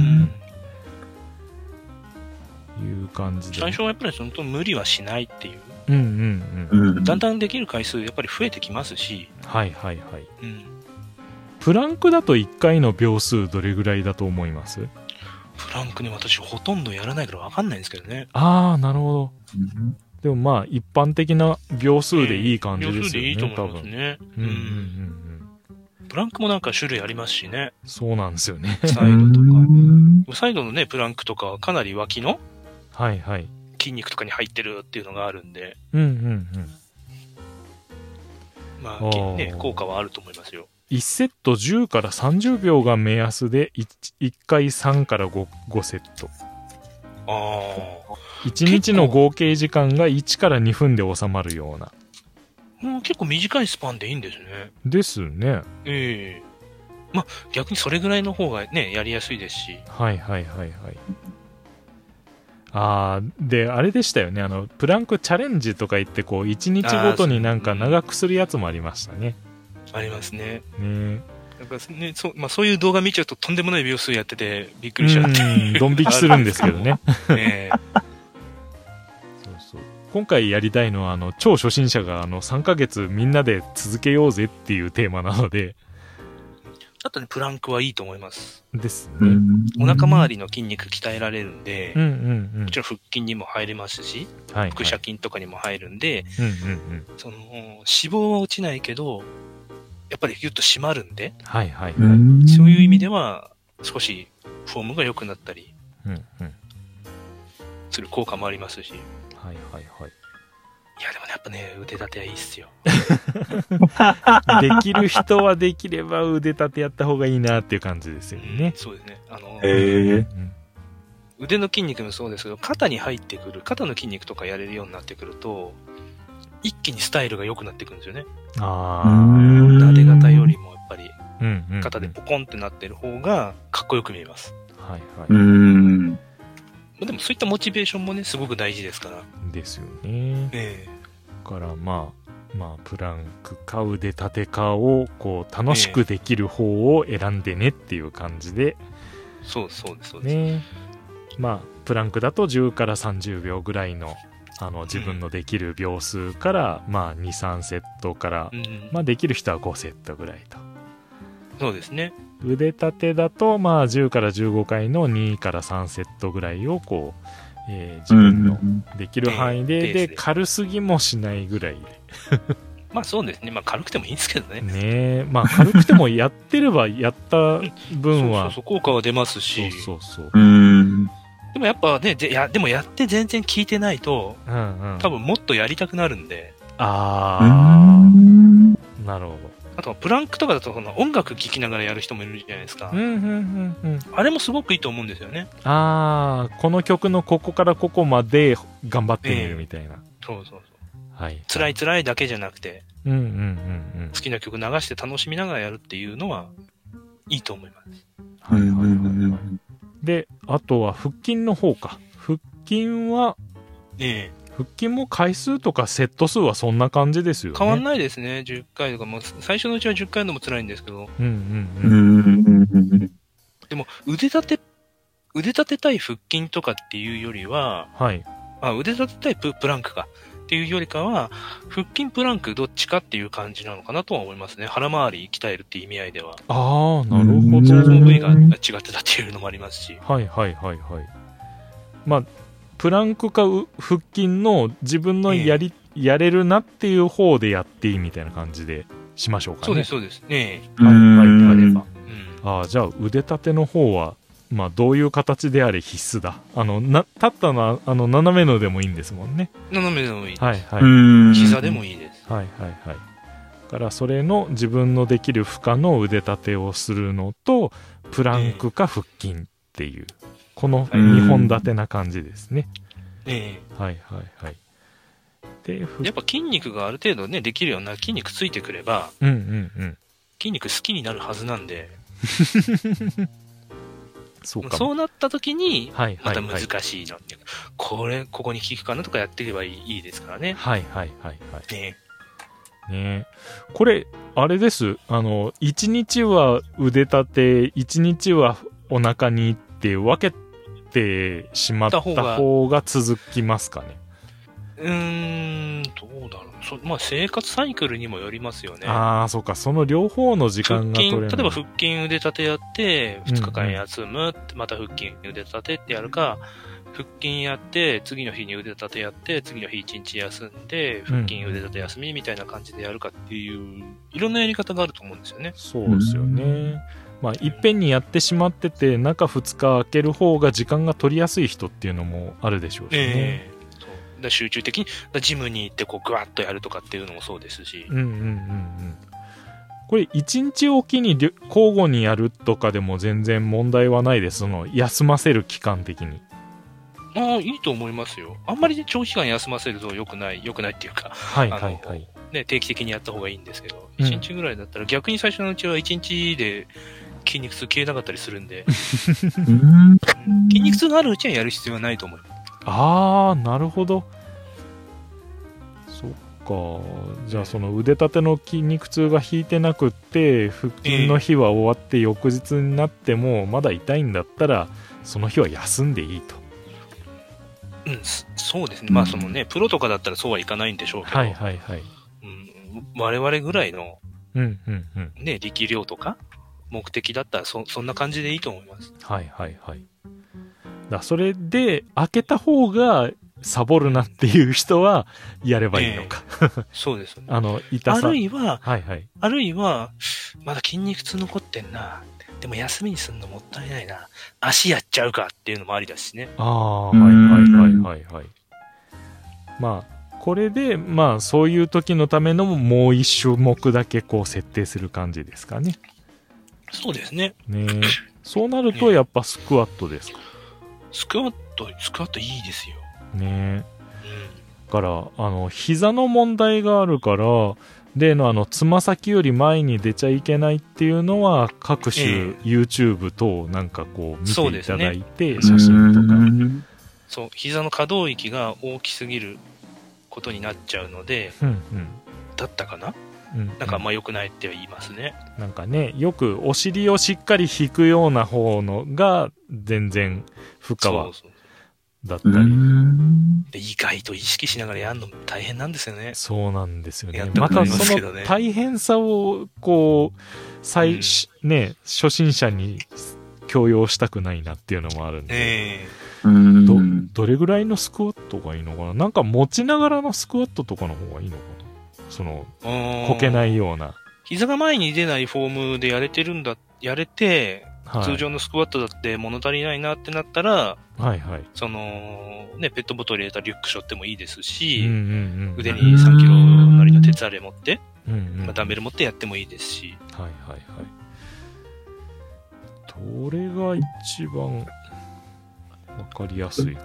[SPEAKER 1] いう感じで。
[SPEAKER 3] 最初はやっぱりその無理はしないっていう。
[SPEAKER 1] うんうんうん。
[SPEAKER 2] うん。
[SPEAKER 3] だんだんできる回数やっぱり増えてきますし。
[SPEAKER 1] はいはいはい。
[SPEAKER 3] うん。
[SPEAKER 1] プランクだといっかいの秒数どれぐらいだと思います？
[SPEAKER 3] プランクね、私ほとんどやらないから分かんないんですけどね。
[SPEAKER 1] ああ、なるほど。
[SPEAKER 2] うん
[SPEAKER 1] でもまあ一般的な秒数でいい感じですよね。
[SPEAKER 3] 秒数でいいと思いますね。
[SPEAKER 1] うんうんうんうん。
[SPEAKER 3] プランクもなんか種類ありますしね。
[SPEAKER 1] そうなんですよね。
[SPEAKER 3] サイドとか。
[SPEAKER 2] うん
[SPEAKER 3] サイドのね、プランクとかはかなり脇の
[SPEAKER 1] はいはい。
[SPEAKER 3] 筋肉とかに入ってるっていうのがあるんで、
[SPEAKER 1] うんうんうん。
[SPEAKER 3] まあ、
[SPEAKER 1] あー
[SPEAKER 3] ね、効果はあると思いますよ。
[SPEAKER 1] いちセットじゅうからさんじゅうびょうが目安で い, いっかいさんから 5, 5セット。
[SPEAKER 3] ああ。
[SPEAKER 1] いちにちの合計時間がいちからにふんで収まるような。
[SPEAKER 3] もう結構短いスパンでいいんですね。
[SPEAKER 1] ですね。
[SPEAKER 3] ええまあ、逆にそれぐらいの方がね、やりやすいですし。
[SPEAKER 1] はいはいはいはい。あー、で、あれでしたよね。あの、プランクチャレンジとか言って、こう、いちにちごとになんか長くするやつもありましたね。
[SPEAKER 3] ありますね。
[SPEAKER 1] ね
[SPEAKER 3] なんかね、そう、まあそういう動画見ちゃうととんでもない秒数やっててびっくりしちゃって。
[SPEAKER 1] うん、ドン引きするんですけどね。
[SPEAKER 3] ね
[SPEAKER 1] そうそう。今回やりたいのは、あの、超初心者が、あの、さんかげつみんなで続けようぜっていうテーマなので。
[SPEAKER 3] あとね、プランクはいいと思います。
[SPEAKER 1] ですね。
[SPEAKER 2] うん
[SPEAKER 3] お腹周りの筋肉鍛えられるんで、
[SPEAKER 1] うんうんうん。
[SPEAKER 3] もちろん腹筋にも入れますし、
[SPEAKER 1] はい、はい。
[SPEAKER 3] 腹斜筋とかにも入るんで、
[SPEAKER 1] うんうんうん。
[SPEAKER 3] その、脂肪は落ちないけど、やっぱりギュッと締まるんで、
[SPEAKER 1] はいはいはい。
[SPEAKER 2] う
[SPEAKER 1] うん
[SPEAKER 2] ん
[SPEAKER 3] そういう意味では、少しフォームが良くなったり
[SPEAKER 1] うん。はい
[SPEAKER 3] する効果もありますし。い
[SPEAKER 1] はいはい。
[SPEAKER 3] や、でもね、やっぱね、腕立てはいいっすよ。
[SPEAKER 1] できる人はできれば腕立てやった方がいいなっていう感じですよね。
[SPEAKER 3] そうですね。あの、
[SPEAKER 2] へえ。
[SPEAKER 1] うん
[SPEAKER 3] 腕の筋肉もそうですけど、肩に入ってくる、肩の筋肉とかやれるようになってくると、一気にスタイルが良くなってくるんですよね。
[SPEAKER 1] ああ。
[SPEAKER 3] 撫で方よりもやっぱり、
[SPEAKER 1] うんうんうん
[SPEAKER 3] 肩でポコンってなってる方がかっこよく見えます。
[SPEAKER 1] はいは
[SPEAKER 2] う
[SPEAKER 1] い。
[SPEAKER 2] ん。
[SPEAKER 3] でもそういったモチベーションもね、すごく大事ですから。
[SPEAKER 1] ですよね。
[SPEAKER 3] え
[SPEAKER 1] だからまあ、まあ、プランクか腕立てかを、こう、楽しくできる方を選んでねっていう感じで、
[SPEAKER 3] えそうそうです、そうです。
[SPEAKER 1] ね。まあ、プランクだとじゅうからさんじゅうびょうぐらいの、あの、自分のできる秒数から、まあ、に、さんセットから
[SPEAKER 3] う、ん、
[SPEAKER 1] まあ、できる人はごセットぐらいと。
[SPEAKER 3] そうですね。
[SPEAKER 1] 腕立てだと、まあ、じゅうからじゅうごかいのにからさんセットぐらいを、こう、えー自分のできる範囲で、で、
[SPEAKER 3] ペースで
[SPEAKER 1] 軽すぎもしないぐらい
[SPEAKER 3] まあそうですね。まあ軽くてもいいんですけど
[SPEAKER 1] で。
[SPEAKER 3] ね。
[SPEAKER 1] ねえ、まあ、軽くてもやってれば、やった分は、
[SPEAKER 3] そうそうそう、効果は出ます
[SPEAKER 1] そう
[SPEAKER 3] し。
[SPEAKER 1] そうそう。
[SPEAKER 2] うん。
[SPEAKER 3] でもやっぱね、でやでもやって全然効いてないと、
[SPEAKER 1] うんうん。
[SPEAKER 3] 多分もっとやりたくなるんで。
[SPEAKER 1] あ
[SPEAKER 2] うん
[SPEAKER 1] ー、なるほど。
[SPEAKER 3] あとはプランクとかだとその音楽聴きながらやる人もいるじゃないですか。
[SPEAKER 1] うんうんうんうん。
[SPEAKER 3] あれもすごくいいと思うんですよね。
[SPEAKER 1] あー、この曲のここからここまで頑張ってみるみたいな。
[SPEAKER 3] そうそうそう。
[SPEAKER 1] はい。
[SPEAKER 3] 辛い辛いだけじゃなくて、
[SPEAKER 1] うんうんうんうん。
[SPEAKER 3] 好きな曲流して楽しみながらやるっていうのはいいと思います。
[SPEAKER 1] はいはいはいはい。で、あとは腹筋の方か。腹筋は、
[SPEAKER 3] ええ
[SPEAKER 1] 腹筋も回数とかセット数はそんな感じですよね。
[SPEAKER 3] 変わんないですね。じゅっかいとかも、最初のうちはじゅっかいのも辛いんですけど、
[SPEAKER 1] うんう
[SPEAKER 2] うん
[SPEAKER 1] うん。
[SPEAKER 2] ん。
[SPEAKER 3] でも腕立て、腕立てたい腹筋とかっていうよりは、
[SPEAKER 1] はい。
[SPEAKER 3] あ、腕立てたいププランクか。っていうよりかは、腹筋プランクどっちかっていう感じなのかなとは思いますね。腹回り鍛えるっていう意味合いでは。
[SPEAKER 1] あー、なるほ
[SPEAKER 2] うん
[SPEAKER 1] ど。
[SPEAKER 3] その部位が違ってたっていうのもありますし。
[SPEAKER 1] はいはいはいはい。まあ、プランクかう腹筋の自分のやり、やれるなっていう方でやっていいみたいな感じでしましょうかね。
[SPEAKER 3] そうです、そうです。ね
[SPEAKER 2] うん
[SPEAKER 1] はいはいはい。
[SPEAKER 3] え。あれば。うん。
[SPEAKER 1] ああ、じゃあ腕立ての方は、まあどういう形であれ必須だ。あの、な、立ったのは、あの、斜めのでもいいんですもんね。
[SPEAKER 3] 斜めでもいいです。
[SPEAKER 1] はいはい。
[SPEAKER 2] うん。
[SPEAKER 3] 膝でもいいです。
[SPEAKER 1] はいはいはい。だからそれの自分のできる負荷の腕立てをするのと、プランクか腹筋っていう。 このにほん立てな感じですね。
[SPEAKER 3] え
[SPEAKER 1] え。はいはいはい。
[SPEAKER 3] で、やっぱ筋肉がある程度ね、できるような筋肉ついてくれば、
[SPEAKER 1] うんうんうん。
[SPEAKER 3] 筋肉好きになるはずなんで、
[SPEAKER 1] そうか。
[SPEAKER 3] そうなった時に、
[SPEAKER 1] はいはいはい、
[SPEAKER 3] また難しいの、これ、ここに効くかなとかやっていけばいいですからね。
[SPEAKER 1] はいはいはいはい。
[SPEAKER 3] ね
[SPEAKER 1] ねこれ、あれです。あの、一日は腕立て、一日はお腹にって分けてしまった方が続きますかね。
[SPEAKER 3] うーん、どうだろう。そまあ、生活サイクルにもよりますよね。
[SPEAKER 1] ああ、そうか。その両方の時間が取れない。
[SPEAKER 3] 例えば腹筋腕立てやって、ふつかかん休む、うんうん、また腹筋腕立てってやるか、腹筋やって、次の日に腕立てやって、次の日いちにち休んで、腹筋腕立て休みみたいな感じでやるかっていう、いろんなやり方があると思うんですよね。
[SPEAKER 1] そうですよね。まあ、いっぺんにやってしまってて、中ふつか空ける方が時間が取りやすい人っていうのもあるでしょうしね。えー
[SPEAKER 3] だ集中的にジムに行ってこうグワッとやるとかっていうのもそうですし、
[SPEAKER 1] うんうんうんうん、これいちにちおきに交互にやるとかでも全然問題はないです。その休ませる期間的に。
[SPEAKER 3] ああ、いいと思いますよ。あんまり長期間休ませると良くない良くないっていうか、
[SPEAKER 1] はいはいはい、
[SPEAKER 3] ね、定期的にやった方がいいんですけど、いちにちぐらいだったら逆に最初のうちはいちにちで筋肉痛消えなかったりするんで筋肉痛があるうちはやる必要はないと思います。
[SPEAKER 1] あー、なるほど。そっか。じゃあその腕立ての筋肉痛が引いてなくって腹筋の日は終わって翌日になってもまだ痛いんだったらその日は休んでいいと。
[SPEAKER 3] うん、そうですね。まあそのね、プロとかだったらそうはいかないんでしょうけど、
[SPEAKER 1] はいはいはい。
[SPEAKER 3] うん、我々ぐらいの、
[SPEAKER 1] うんうんうん、
[SPEAKER 3] ね、力量とか目的だったらそそんな感じでいいと思います。
[SPEAKER 1] はいはいはい。だそれで開けた方がサボるなっていう人はやればいいのか、
[SPEAKER 3] えー、そうです、ね、
[SPEAKER 1] あの痛さ
[SPEAKER 3] あるいは、
[SPEAKER 1] はいはい、
[SPEAKER 3] あるいはまだ筋肉痛残ってんな、でも休みにすんのもったいないな、足やっちゃうかっていうのもありだしね。
[SPEAKER 1] ああ、はいはいはいはいはい。まあこれでまあそういう時のためのもう一種目だけこう設定する感じですかね。
[SPEAKER 3] そうですね。
[SPEAKER 1] ねえ、そうなるとやっぱスクワットですか。ね、
[SPEAKER 3] スクワット、スクワットいいですよ。
[SPEAKER 1] ねえ。だから、あの、膝の問題があるから、例のあの、つま先より前に出ちゃいけないっていうのは、各種、えー、YouTube 等なんかこう見ていただいて、ね、写真とか。
[SPEAKER 3] そう、膝の可動域が大きすぎることになっちゃうので、
[SPEAKER 1] うんうん、
[SPEAKER 3] だったかな、うんうん、なんかあんま良くないって言いますね。
[SPEAKER 1] なんかね、よくお尻をしっかり引くような方のが全然負荷はだったり
[SPEAKER 3] で、意外と意識しながらやるの大変なんですよね。
[SPEAKER 1] そうなんですよね。
[SPEAKER 3] ま
[SPEAKER 1] たその大変さをこう最、うん、ね、初心者に強要したくないなっていうのもあるんで、
[SPEAKER 3] え
[SPEAKER 1] ー、どどれぐらいのスクワットがいいのかな。なんか持ちながらのスクワットとかの方がいいのかな。そのこけないような
[SPEAKER 3] 膝が前に出ないフォームでやれてるんだやれて、はい、通常のスクワットだって物足りないなってなったら、
[SPEAKER 1] はいはい、
[SPEAKER 3] そのね、ペットボトル入れたリュック背負ってもいいですし、
[SPEAKER 1] うんうんうん、
[SPEAKER 3] 腕にさんキロなりの鉄アレ持って、
[SPEAKER 1] うんうん、
[SPEAKER 3] まあ、ダンベル持ってやってもいいですし、
[SPEAKER 1] はいはいはい。どれが一番わかりやすいかな。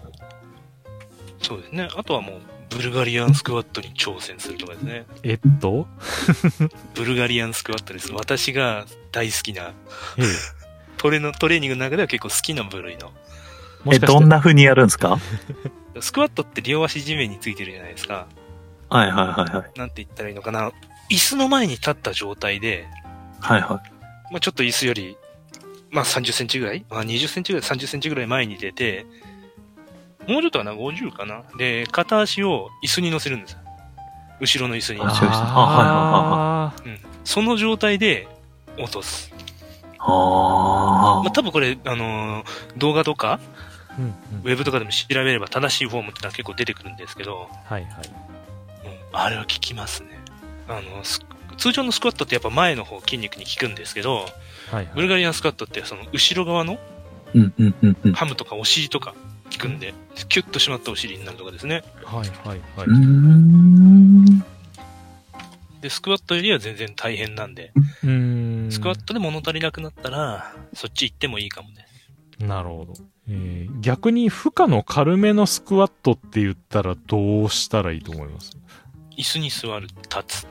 [SPEAKER 3] そうですね。あとはもうブルガリアンスクワットに挑戦するとかですね。
[SPEAKER 1] えっと
[SPEAKER 3] ブルガリアンスクワットです。私が大好きなトレのトレーニングの中では結構好きな部類の。
[SPEAKER 2] え、どんな風にやるんですか？
[SPEAKER 3] スクワットって両足地面についてるじゃないですか。
[SPEAKER 2] はいはいはいはい。
[SPEAKER 3] なんて言ったらいいのかな。椅子の前に立った状態で、
[SPEAKER 2] はいはい。
[SPEAKER 3] まあちょっと椅子より、まあさんじゅっセンチぐらい、まあにじゅっセンチぐらい、さんじゅっセンチぐらい前に出て、もうちょっとかな、ごじゅうかな。で、片足を椅子に乗せるんです。後ろの椅子に。
[SPEAKER 2] ああ、はいはいはい。
[SPEAKER 3] うん。その状態で落とす。
[SPEAKER 2] ああ。
[SPEAKER 3] まあ多分これ、あのー、動画とか、
[SPEAKER 1] うんうん、
[SPEAKER 3] ウェブとかでも調べれば正しいフォームってのは結構出てくるんですけど、
[SPEAKER 1] はいはい。
[SPEAKER 3] うん、あれは効きますね。あの、通常のスクワットってやっぱ前の方筋肉に効くんですけど、はいはい、ブルガリアンスクワットってその後ろ側の、
[SPEAKER 2] うんうんうんうん、
[SPEAKER 3] ハムとかお尻とか効くんで、キュッと締まったお尻になるとかですね。
[SPEAKER 1] はいはいはい。
[SPEAKER 2] うーん
[SPEAKER 3] で、スクワットよりは全然大変なんで、
[SPEAKER 1] うーん
[SPEAKER 3] スクワットで物足りなくなったら、そっち行ってもいいかもね。
[SPEAKER 1] なるほど。えー、逆に負荷の軽めのスクワットって言ったらどうしたらいいと思います？
[SPEAKER 3] 椅子に座る、立つ。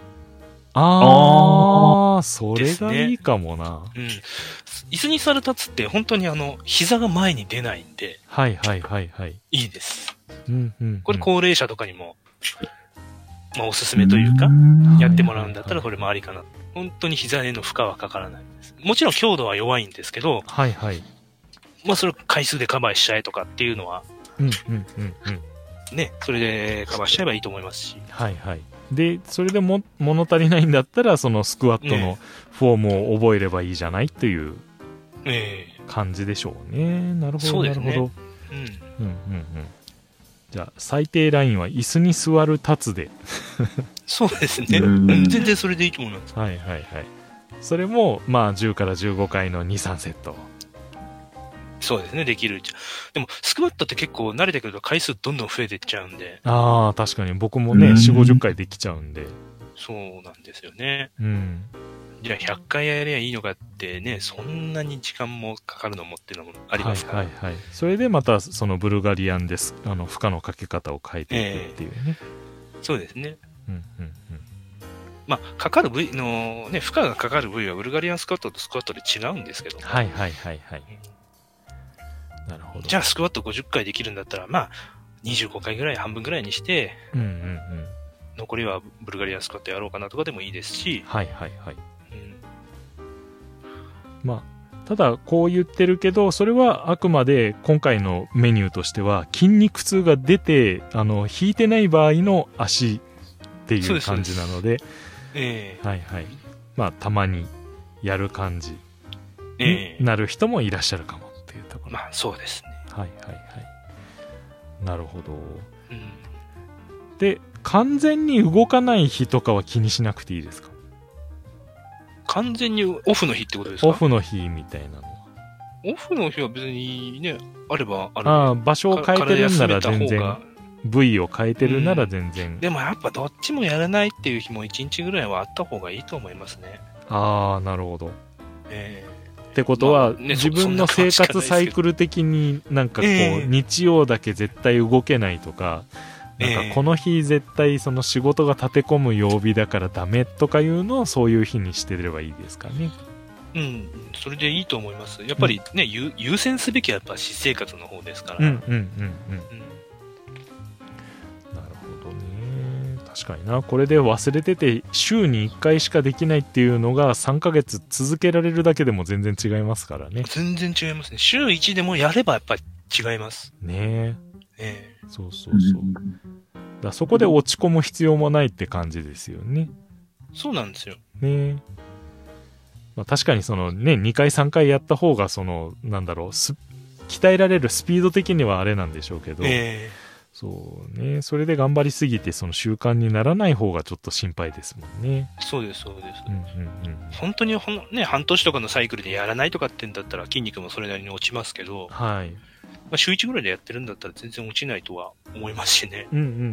[SPEAKER 1] ああ、それがいいかもな、
[SPEAKER 3] ね。うん。椅子に座る立つって本当にあの、膝が前に出ないんで。
[SPEAKER 1] はいはいはいはい。
[SPEAKER 3] いいです。
[SPEAKER 1] うんうん、うん。
[SPEAKER 3] これ高齢者とかにも、まあおすすめというか、やってもらうんだったらこれもありかな。本当に膝への負荷はかからないです。もちろん強度は弱いんですけど、
[SPEAKER 1] はいはい。
[SPEAKER 3] まあそれを回数でカバーしちゃえとかっていうのは、
[SPEAKER 1] うんうんうんうん。
[SPEAKER 3] ね、それでカバーしちゃえばいいと思いますし。
[SPEAKER 1] はいはい。で、それでも物足りないんだったら、そのスクワットのフォームを覚えればいいじゃないっていう感じでしょうね。なるほど、なるほど。うん。うんうんうん。じゃあ、最低ラインは椅子に座る立つで。
[SPEAKER 3] そうですね。全然それでいいと思います。
[SPEAKER 1] はいはいはい。それも、まあ、じゅうからじゅうごかいのに、さんセット。
[SPEAKER 3] そうですね、できる。でも、スクワットって結構慣れてくると回数どんどん増えていっちゃうんで。
[SPEAKER 1] ああ、確かに僕もね、よんじゅう、ごじゅっかいできちゃうんで。
[SPEAKER 3] そうなんですよね。
[SPEAKER 1] うん。
[SPEAKER 3] じゃあひゃっかいやればいいのかってね、そんなに時間もかかるのもっていうのもありますから。
[SPEAKER 1] はいはいはい。それでまた、そのブルガリアンです。あの、負荷のかけ方を変えていくっていうね。えー、
[SPEAKER 3] そうですね。
[SPEAKER 1] うんうんうん。
[SPEAKER 3] まあ、かかる部位の、ね、負荷がかかる部位はブルガリアンスクワットとスクワットで違うんですけど。
[SPEAKER 1] はいはいはいはい。なるほど。
[SPEAKER 3] じゃあスクワットごじゅっかいできるんだったら、まあ、にじゅうごかいぐらい、半分ぐらいにして、
[SPEAKER 1] うんうんうん。
[SPEAKER 3] 残りはブルガリアンスクワットやろうかなとかでもいいですし。
[SPEAKER 1] はいはいはい。うん、まあ、ただこう言ってるけど、それはあくまで今回のメニューとしては、筋肉痛が出て、あの、引いてない場合の足っていう感じなので、
[SPEAKER 3] ええー、
[SPEAKER 1] はいはい。まあ、たまにやる感じになる人もいらっしゃるかもっていうところ。
[SPEAKER 3] まあ、そうですね。
[SPEAKER 1] はいはいはい。なるほど。
[SPEAKER 3] うん、
[SPEAKER 1] で、完全に動かない日とかは気にしなくていいですか？
[SPEAKER 3] 完全にオフの日ってことですか？
[SPEAKER 1] オフの日みたいなのは。
[SPEAKER 3] オフの日は別にね、あればある。
[SPEAKER 1] ああ、場所を変えてるんなら全然。部位を変えてるなら全然、うん、
[SPEAKER 3] でもやっぱどっちもやらないっていう日もいちにちぐらいはあった方がいいと思いますね。
[SPEAKER 1] ああ、なるほど。
[SPEAKER 3] え
[SPEAKER 1] ー、ってことは、まあね、自分の生活サイクル的になんかこう、えー、日曜だけ絶対動けないとか、なんかこの日絶対その仕事が立て込む曜日だからダメとかいうのをそういう日にしてればいいですかね。
[SPEAKER 3] うん、それでいいと思います。やっぱりね、うん、優先すべきはやっぱ私生活の方ですから。
[SPEAKER 1] うんうんうんうん。うん確かにな。これで忘れてて週にいっかいしかできないっていうのがさんかげつ続けられるだけでも全然違いますからね。
[SPEAKER 3] 全然違いますね。週いちでもやればやっぱり違います。
[SPEAKER 1] ねえ。
[SPEAKER 3] ええ。
[SPEAKER 1] そうそうそう。だそこで落ち込む必要もないって感じですよね。
[SPEAKER 3] そうなんですよ。
[SPEAKER 1] ねえ。まあ、確かにそのね、にかいさんかいやった方がその、なんだろう、鍛えられるスピード的にはあれなんでしょうけど。
[SPEAKER 3] ええ。
[SPEAKER 1] そうね。それで頑張りすぎて、その習慣にならない方がちょっと心配ですもんね。
[SPEAKER 3] そうです、そうです。
[SPEAKER 1] うんうんうん、
[SPEAKER 3] 本当にほん、ね、半年とかのサイクルでやらないとかってんだったら筋肉もそれなりに落ちますけど、
[SPEAKER 1] はい。
[SPEAKER 3] まあ、週いちぐらいでやってるんだったら全然落ちないとは思いますしね。
[SPEAKER 1] うんうんうんうん。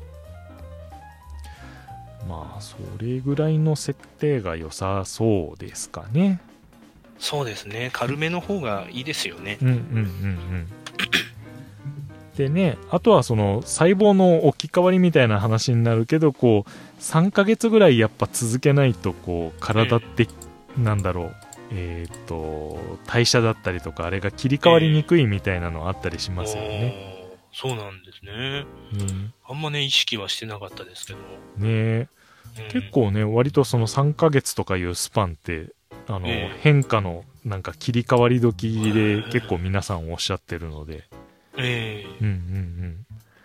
[SPEAKER 1] まあ、それぐらいの設定が良さそうですかね。
[SPEAKER 3] そうですね。軽めの方がいいですよね。
[SPEAKER 1] うんうんうんうん。でね、あとはその細胞の置き換わりみたいな話になるけど、こうさんかげつぐらいやっぱ続けないとこう体って、うん、なんだろう、えー、っと代謝だったりとかあれが切り替わりにくいみたいなのあったりしますよね。
[SPEAKER 3] そうなんですね、
[SPEAKER 1] うん、
[SPEAKER 3] あんまね意識はしてなかったですけど
[SPEAKER 1] ね、うん、結構ね割とそのさんかげつとかいうスパンってあの、えー、変化のなんか切り替わり時で結構皆さんおっしゃってるので、
[SPEAKER 3] え
[SPEAKER 1] ー、うんうんうん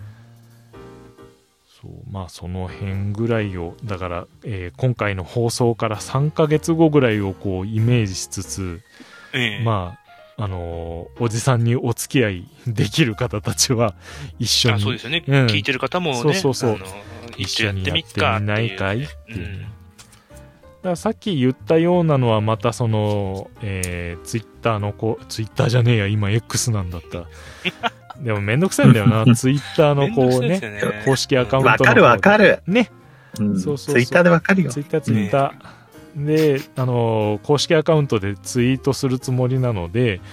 [SPEAKER 1] そうまあその辺ぐらいをだから、えー、今回の放送からさんかげつごぐらいをこうイメージしつつ、
[SPEAKER 3] えー、
[SPEAKER 1] まああのー、おじさんにお付き合いできる方たちは一緒に
[SPEAKER 3] あそうですよね、うん、聞いてる方もね
[SPEAKER 1] そうそうそう、
[SPEAKER 3] あの一緒にやってみっかっていう、ね、
[SPEAKER 1] 一緒にやってみないかいっていう、ね、うん、だからさっき言ったようなのはまたその、えー、ツイッターのこツイッターじゃねえや今 X なんだったでもめんどくさいんだよなツイッターのこう ね, ね公式アカウントの
[SPEAKER 2] わかるわかる
[SPEAKER 1] ね、
[SPEAKER 2] うん、そうそうそうツイッターでわかるよ
[SPEAKER 1] ツイッターツイッター、ね、であのー、公式アカウントでツイートするつもりなので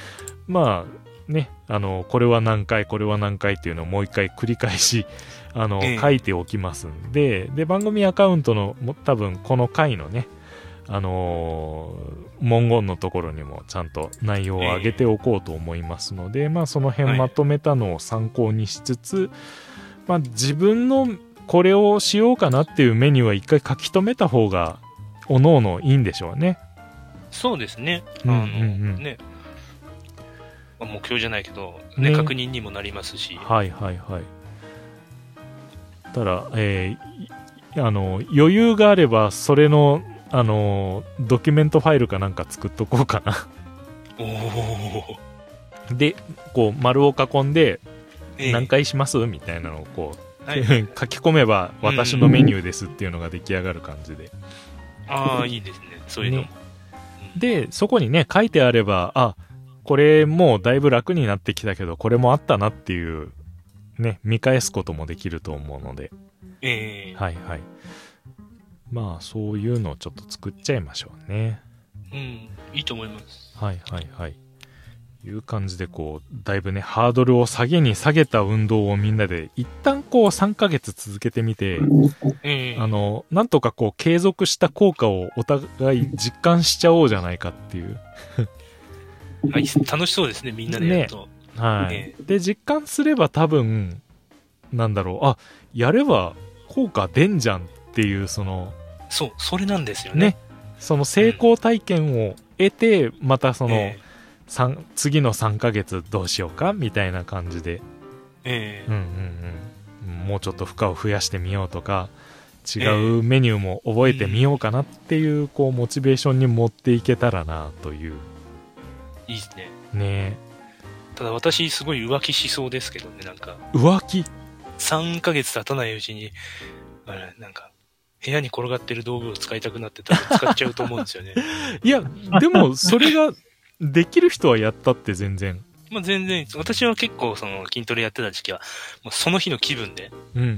[SPEAKER 1] まあね、あのこれは何回これは何回っていうのをもう一回繰り返しあの、えー、書いておきますんで、で番組アカウントのも多分この回のね、あのー、文言のところにもちゃんと内容を上げておこうと思いますので、えー、まあその辺まとめたのを参考にしつつ、はい、まあ自分のこれをしようかなっていうメニューは一回書き留めた方がおのおのいいんでしょうね。
[SPEAKER 3] そうですね。あの、うんうんうん、ね、目標じゃないけど、ねね、確認にもなりますし。
[SPEAKER 1] はいはいはい。ただ、えー、あの余裕があればそれのあのドキュメントファイルかなんか作っとこうかな。
[SPEAKER 3] お
[SPEAKER 1] お。で、こう丸を囲んで、えー、何回しますみたいなのをこう、はい、書き込めば私のメニューですっていうのが出来上がる感じで。
[SPEAKER 3] ああ、いいですね。そういうの、ね。
[SPEAKER 1] で、そこにね書いてあれば、あ、これもうだいぶ楽になってきたけどこれもあったなっていうね、見返すこともできると思うので、
[SPEAKER 3] えー、
[SPEAKER 1] はいはい、まあそういうのをちょっと作っちゃいましょうね。
[SPEAKER 3] うん、いいと思います。
[SPEAKER 1] はいはいはい、いう感じでこうだいぶねハードルを下げに下げた運動をみんなで一旦こうさんかげつ続けてみて、
[SPEAKER 3] えー、
[SPEAKER 1] あのなんとかこう継続した効果をお互い実感しちゃおうじゃないかっていう
[SPEAKER 3] はい、楽しそうですね、みんなでやると。ね、
[SPEAKER 1] はい、ね。で、実感すれば多分、なんだろう、あ、やれば効果出んじゃんっていう、その、
[SPEAKER 3] そう、それなんですよね。ね、
[SPEAKER 1] その成功体験を得て、うん、またその、えー、次のさんかげつどうしようかみたいな感じで、
[SPEAKER 3] えー、
[SPEAKER 1] うんうんうん、もうちょっと負荷を増やしてみようとか、違うメニューも覚えてみようかなっていう、えーうん、こう、モチベーションに持っていけたらなという。
[SPEAKER 3] いいですね。
[SPEAKER 1] ねえ。
[SPEAKER 3] ただ私すごい浮気しそうですけどね、なんか。
[SPEAKER 1] 浮気 ?
[SPEAKER 3] さん ヶ月経たないうちに、あれ、なんか、部屋に転がってる道具を使いたくなって多分使っちゃうと思うんですよね。
[SPEAKER 1] いや、でもそれができる人はやったって全然。
[SPEAKER 3] まあ全然、私は結構その筋トレやってた時期は、もうその日の気分で、
[SPEAKER 1] うんうんうん。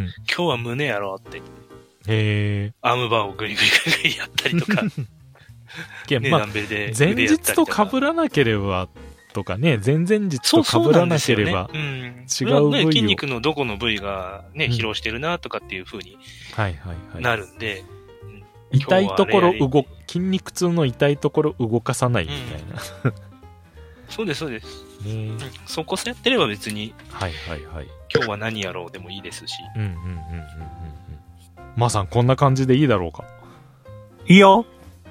[SPEAKER 3] 今日は胸やろうって。
[SPEAKER 1] へー。
[SPEAKER 3] アームバーをグリグリグリグリやったりとか。ね、
[SPEAKER 1] まあ、前日と被らなければとかね、前々日と被らなければ、違う部位を、
[SPEAKER 3] 筋肉のどこの部位がね、疲労してるなとかっていう風になるんで、
[SPEAKER 1] 痛いところ動、筋肉痛の痛いところ動かさないみたいな。
[SPEAKER 3] うん、そうです、そうです。ね、うん、そこさやってれば別に、
[SPEAKER 1] はいはいはい。
[SPEAKER 3] 今日は何やろうでもいいですし。
[SPEAKER 1] うんうんうんうんうん。まさん、こんな感じでいいだろうか。
[SPEAKER 2] いいよ。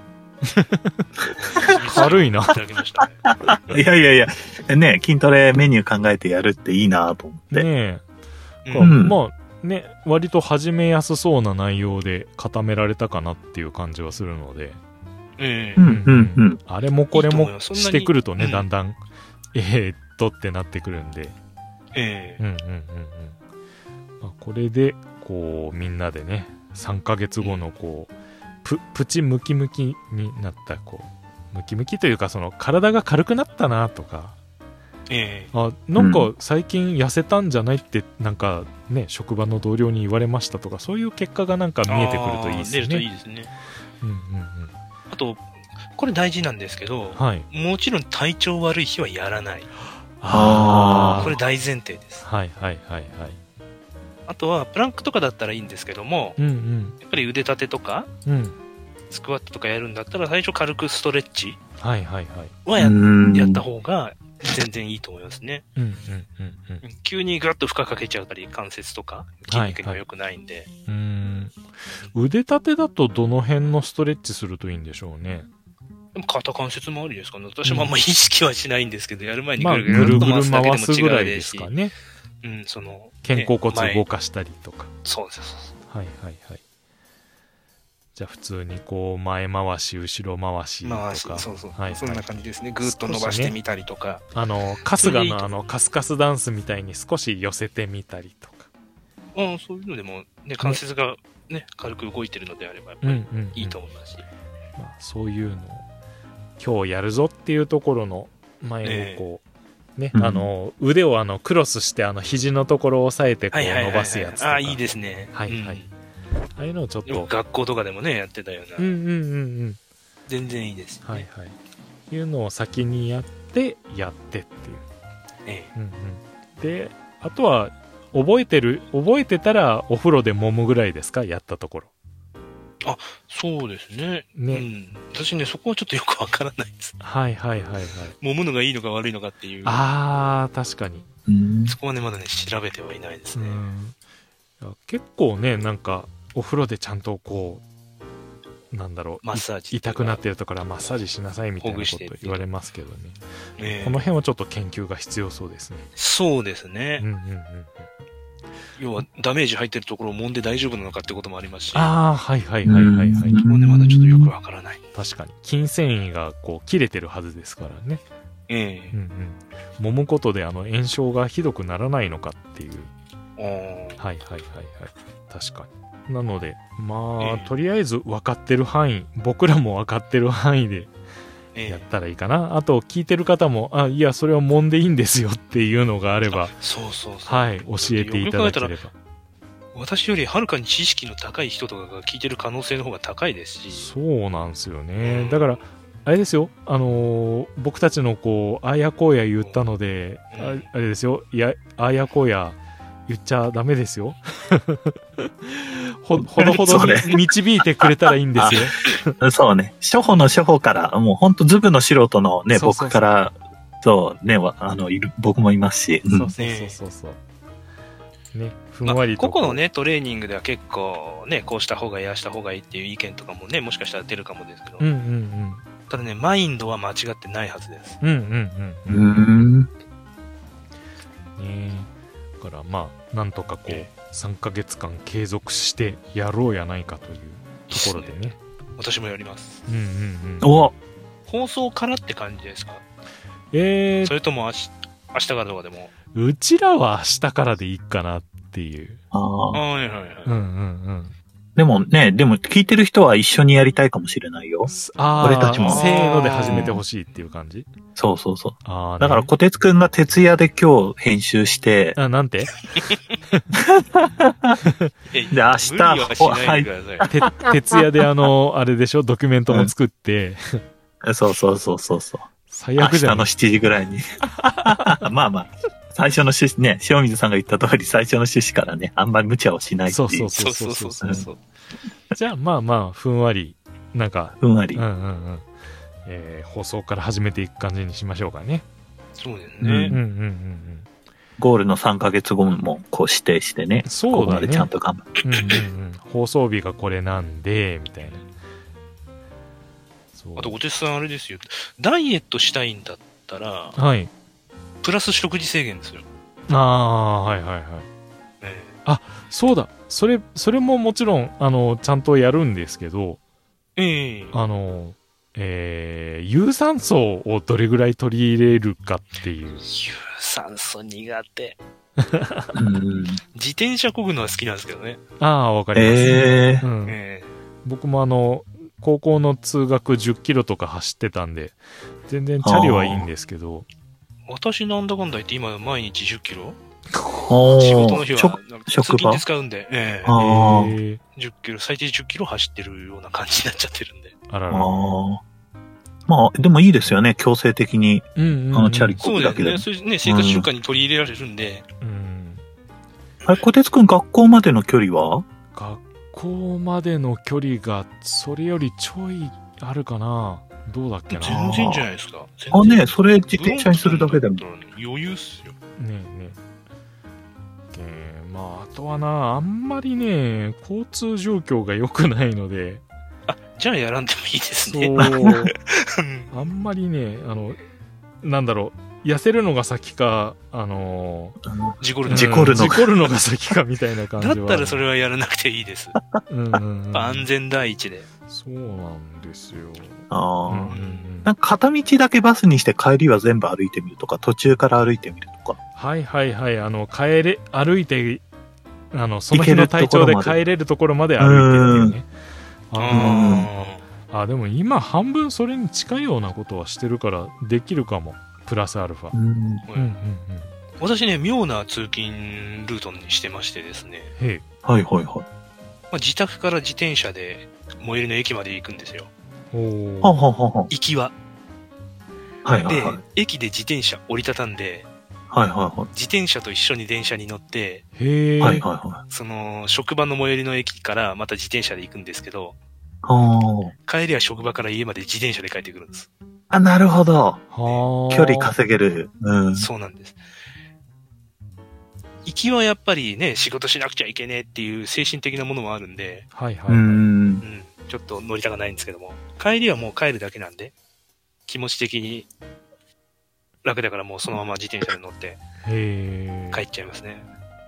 [SPEAKER 1] 軽いな。
[SPEAKER 2] いやいやいや、ね、筋トレメニュー考えてやるっていいなと思って。
[SPEAKER 1] ねえ。うん、まあ、ね、割と始めやすそうな内容で固められたかなっていう感じはするので。
[SPEAKER 3] ええ。
[SPEAKER 2] うんうんうん。
[SPEAKER 1] あれもこれもしてくるとね、いいだんだん、えー、っとってなってくるんで。
[SPEAKER 3] ええ。
[SPEAKER 1] うんうんうんうん。まあ、これで、こう、みんなでね、さんかげつごのこう、プ, プチムキムキになったこうムキムキというかその体が軽くなったなとか、
[SPEAKER 3] え
[SPEAKER 1] ー、あなんか最近痩せたんじゃないってなんかね職場の同僚に言われましたとかそういう結果がなんか見えてくるといいですね。
[SPEAKER 3] 出るといいですね。
[SPEAKER 1] うんうんうん。
[SPEAKER 3] あとこれ大事なんですけど、
[SPEAKER 1] はい、
[SPEAKER 3] もちろん体調悪い日はやらない。
[SPEAKER 1] ああ、
[SPEAKER 3] これ大前提です。
[SPEAKER 1] はいはいはいはい。
[SPEAKER 3] あとはプランクとかだったらいいんですけども、
[SPEAKER 1] うんうん、
[SPEAKER 3] やっぱり腕立てとか、
[SPEAKER 1] うん、
[SPEAKER 3] スクワットとかやるんだったら最初軽くストレッチ
[SPEAKER 1] はいはいはい
[SPEAKER 3] は や, やった方が全然いいと思いますね。
[SPEAKER 1] うんうんうんうん、
[SPEAKER 3] 急にガッと負荷かけちゃったり関節とか筋肉には良くないんで、はいはい、
[SPEAKER 1] うーん腕立てだとどの辺のストレッチするといいんでしょうね。
[SPEAKER 3] でも肩関節もありですかね。私もあんまり意識はしないんですけど、うん、やる前に
[SPEAKER 1] ぐるぐる回すだけでも違うですかね。
[SPEAKER 3] うん、その、
[SPEAKER 1] 肩甲骨動かしたりとか。
[SPEAKER 3] そうです。
[SPEAKER 1] はいはいはい。じゃあ普通にこう前回し、後ろ回しとか。
[SPEAKER 3] 回し、そうそう。
[SPEAKER 1] はいはい、
[SPEAKER 3] そんな感じですね。ぐーっと伸ばしてみたりとか。ね、
[SPEAKER 1] あの、春日のあの、カスカスダンスみたいに少し寄せてみたりとか。
[SPEAKER 3] ああ、そういうのでも、ね、関節がね、軽く動いてるのであれば、やっぱりいいと思いますし。
[SPEAKER 1] うんうんうん、まあ、そういうのを、今日やるぞっていうところの前をこう、えーね、うん、あの腕をあのクロスしてあの肘のところを押さえてこう伸ばすやつとか、
[SPEAKER 3] ああいいですね。
[SPEAKER 1] はいはい、うん、ああいうのをちょっと
[SPEAKER 3] 学校とかでもねやってたような、
[SPEAKER 1] うんうんうんうん、
[SPEAKER 3] 全然いいです、ね、
[SPEAKER 1] はいはいいうのを先にやっってやってっていう。
[SPEAKER 3] ええ。
[SPEAKER 1] うんうん。で、あとは、覚えてる、覚えてたらお風呂で揉むぐらいですか？やったところ。
[SPEAKER 3] あ、そうですね。
[SPEAKER 1] ね。
[SPEAKER 3] うん。私ね、そこはちょっとよくわからないです。
[SPEAKER 1] はいはいはいはい。
[SPEAKER 3] 揉むのがいいのか悪いのかっていう。
[SPEAKER 1] あー、確かに。
[SPEAKER 2] うん、
[SPEAKER 3] そこはね、まだね、調べてはいないですね。
[SPEAKER 1] うん、いや結構ね、なんか、お風呂でちゃんとこう、なんだろう、
[SPEAKER 3] マッサージ。
[SPEAKER 1] 痛くなってるところはマッサージしなさいみたいなこと言われますけどね。
[SPEAKER 3] ええ、
[SPEAKER 1] この辺はちょっと研究が必要そうですね。
[SPEAKER 3] そうですね。
[SPEAKER 1] うんうんうん。
[SPEAKER 3] 要は、ダメージ入ってるところを揉んで大丈夫なのかってこともありますし。
[SPEAKER 1] ああ、はいはいはいはいはい。
[SPEAKER 3] そこはね、まだちょっとよくわからない。
[SPEAKER 1] 確かに。筋繊維がこう切れてるはずですからね。
[SPEAKER 3] ええ。
[SPEAKER 1] うんうん。揉むことであの炎症がひどくならないのかっていう。
[SPEAKER 3] ああ。はいはい
[SPEAKER 1] はいはいはい。確かに。なので、まあ、
[SPEAKER 3] ええ、
[SPEAKER 1] とりあえず分かってる範囲、僕らも分かってる範囲でやったらいいかな。ええ、あと、聞いてる方も、あ、いや、それは揉んでいいんですよっていうのがあれば、
[SPEAKER 3] そうそうそう。
[SPEAKER 1] はい、教えていただければ。
[SPEAKER 3] 私よりはるかに知識の高い人とかが聞いてる可能性の方が高いですし。
[SPEAKER 1] そうなんですよね。だから、あれですよ、あのー、僕たちのこう、あやこうや言ったので、うん、あ, あれですよ、いや、あやこうや言っちゃダメですよ。ほ、ほどほどに導いてくれたらいいんです
[SPEAKER 2] よ。そうね。初歩の初歩から、もうほんとズブの素人のね、そうそうそう、僕から、そうね、あの、いる、僕もいますし。
[SPEAKER 1] そうそうそうそう。ね、ふんわりと、
[SPEAKER 3] まあ、個々のね、トレーニングでは結構ね、こうした方がいい、ああした方がいいっていう意見とかもね、もしかしたら出るかもですけど。
[SPEAKER 1] うんうんうん。
[SPEAKER 3] ただね、マインドは間違ってないはずです。
[SPEAKER 1] うんうんうん。
[SPEAKER 2] うん。
[SPEAKER 1] ねえ。だからまあ、なんとかこう、さんかげつかん継続してやろうやないかというところでね。
[SPEAKER 3] 私もやります。
[SPEAKER 1] うんうんうん。
[SPEAKER 2] お
[SPEAKER 3] 放送からって感じですか？
[SPEAKER 1] えー。
[SPEAKER 3] それとも明日、明日からとかでも。
[SPEAKER 1] うちらは明日からでいいかなっていう。
[SPEAKER 2] ああ。
[SPEAKER 3] はいはいはい。
[SPEAKER 1] うんうんうん。
[SPEAKER 2] でもね、でも聞いてる人は一緒にやりたいかもしれないよ。
[SPEAKER 1] ああ。
[SPEAKER 2] 俺たちも。
[SPEAKER 1] せーので始めてほしいっていう感じ？
[SPEAKER 2] そうそうそう。
[SPEAKER 1] ああ、ね。
[SPEAKER 2] だから小鉄くんが徹夜で今日編集して。
[SPEAKER 1] あ、なんてで、
[SPEAKER 2] 明日、はい。
[SPEAKER 1] て、徹夜であの、あれでしょ、ドキュメントも作って。
[SPEAKER 2] うん、そうそうそうそうそう。
[SPEAKER 1] 最悪じゃん。
[SPEAKER 2] 明日のしちじぐらいに。まあまあ。最初の趣旨ね、塩水さんが言った通り最初の趣旨からね、あんまり無茶をしないっていう。
[SPEAKER 1] そうそうそうそうそうそう。じゃあまあまあ、ふんわり、なんか。
[SPEAKER 2] ふんわり。
[SPEAKER 1] うんうんうん。えー、放送から始めていく感じにしましょうかね。
[SPEAKER 3] そうですね。
[SPEAKER 1] うんうんうんうん。
[SPEAKER 2] ゴールのさんかげつごもこう指定してね。
[SPEAKER 1] そうだね。ここま
[SPEAKER 2] でちゃんと頑張る。
[SPEAKER 1] うんうんうん。放送日がこれなんで、みたいな。
[SPEAKER 3] そう。あと、お手さんあれですよ。ダイエットしたいんだったら、
[SPEAKER 1] はい。
[SPEAKER 3] プラス食事制限ですよ。
[SPEAKER 1] ああ、はいはいはい。
[SPEAKER 3] ええ、
[SPEAKER 1] あ、そうだ。それ、それももちろん、あの、ちゃんとやるんですけど、
[SPEAKER 3] ええ、
[SPEAKER 1] あの、えー、有酸素をどれぐらい取り入れるかっていう。
[SPEAKER 3] 有酸素苦手。
[SPEAKER 2] うん、
[SPEAKER 3] 自転車漕ぐのは好きなんですけどね。
[SPEAKER 1] ああ、わかります、
[SPEAKER 2] えー
[SPEAKER 1] うん
[SPEAKER 3] ええ。
[SPEAKER 1] 僕もあの、高校の通学じゅっキロとか走ってたんで、全然チャリはいいんですけど、
[SPEAKER 3] 私なんだかんだ言って今毎日じゅっキロ
[SPEAKER 2] 仕
[SPEAKER 3] 仕事の日は通
[SPEAKER 2] 勤
[SPEAKER 3] で使うんで、ええ
[SPEAKER 2] ー、
[SPEAKER 3] じゅっキロ、最低じゅっキロ走ってるような感じになっちゃってるんで。
[SPEAKER 1] あらら。
[SPEAKER 2] あまあ、でもいいですよね、強制的に。
[SPEAKER 1] うんうんうん、
[SPEAKER 2] あの、チャリこぐだけで。
[SPEAKER 3] そうですね。ね、生活習慣に取り入れられるんで。
[SPEAKER 1] うん。
[SPEAKER 2] あれ、小鉄くん学校までの距離は？
[SPEAKER 1] 学校までの距離が、それよりちょいあるかな。どうだっけな。
[SPEAKER 3] 全然じゃないですか。
[SPEAKER 2] あ、ねそれ自転車にするだけでも。
[SPEAKER 3] 余裕っすよ。
[SPEAKER 1] ねえねえ。えー、まあ、あとはな、あんまりね、交通状況が良くないので。
[SPEAKER 3] あ、じゃあやらんでもいいですね。
[SPEAKER 1] そう。あんまりね、あの、なんだろう、痩せるのが先か、あの
[SPEAKER 3] ー、事故る
[SPEAKER 2] の事故るの
[SPEAKER 1] が。事故るのが先かみたいな感じは。
[SPEAKER 3] だったらそれはやらなくていいです。
[SPEAKER 1] うんうんうん、
[SPEAKER 3] 安全第一で。
[SPEAKER 1] そうなんですよ。
[SPEAKER 2] ああ、
[SPEAKER 1] うんうんうん。
[SPEAKER 2] なんか片道だけバスにして帰りは全部歩いてみるとか、途中から歩いてみるとか。
[SPEAKER 1] はいはいはい。あの、帰れ、歩いて、あの、その日の体調で帰れるところまで歩いてっていうね。ああ、でも今半分それに近いようなことはしてるからできるかも。プラスアルファ。うんうんうんうん、
[SPEAKER 3] 私ね、妙な通勤ルートにしてましてですね。
[SPEAKER 1] へえ。
[SPEAKER 2] はいはいはい。
[SPEAKER 3] まあ、自宅から自転車で最寄りの駅まで行くんですよ。
[SPEAKER 1] お
[SPEAKER 2] はははは。
[SPEAKER 3] 行きは。
[SPEAKER 2] はいはいはい。
[SPEAKER 3] で、駅で自転車折りたたんで、
[SPEAKER 2] はいはいはい。
[SPEAKER 3] 自転車と一緒に電車に乗って、
[SPEAKER 1] へー。
[SPEAKER 2] はいはいはい。
[SPEAKER 3] その、職場の最寄りの駅からまた自転車で行くんですけど、
[SPEAKER 2] は
[SPEAKER 3] 帰りは職場から家まで自転車で帰ってくるんです。
[SPEAKER 2] あ。あ、なるほど。
[SPEAKER 1] はー。
[SPEAKER 2] 距離稼げる。うん。
[SPEAKER 3] そうなんです。行きはやっぱりね、仕事しなくちゃいけねえっていう精神的なものもあるんで、
[SPEAKER 1] はいはい、はい。
[SPEAKER 2] うん。
[SPEAKER 3] うん、ちょっと乗りたくないんですけども、帰りはもう帰るだけなんで、気持ち的に楽だからもうそのまま自転車で乗って
[SPEAKER 1] へー。
[SPEAKER 3] 帰っちゃいますね。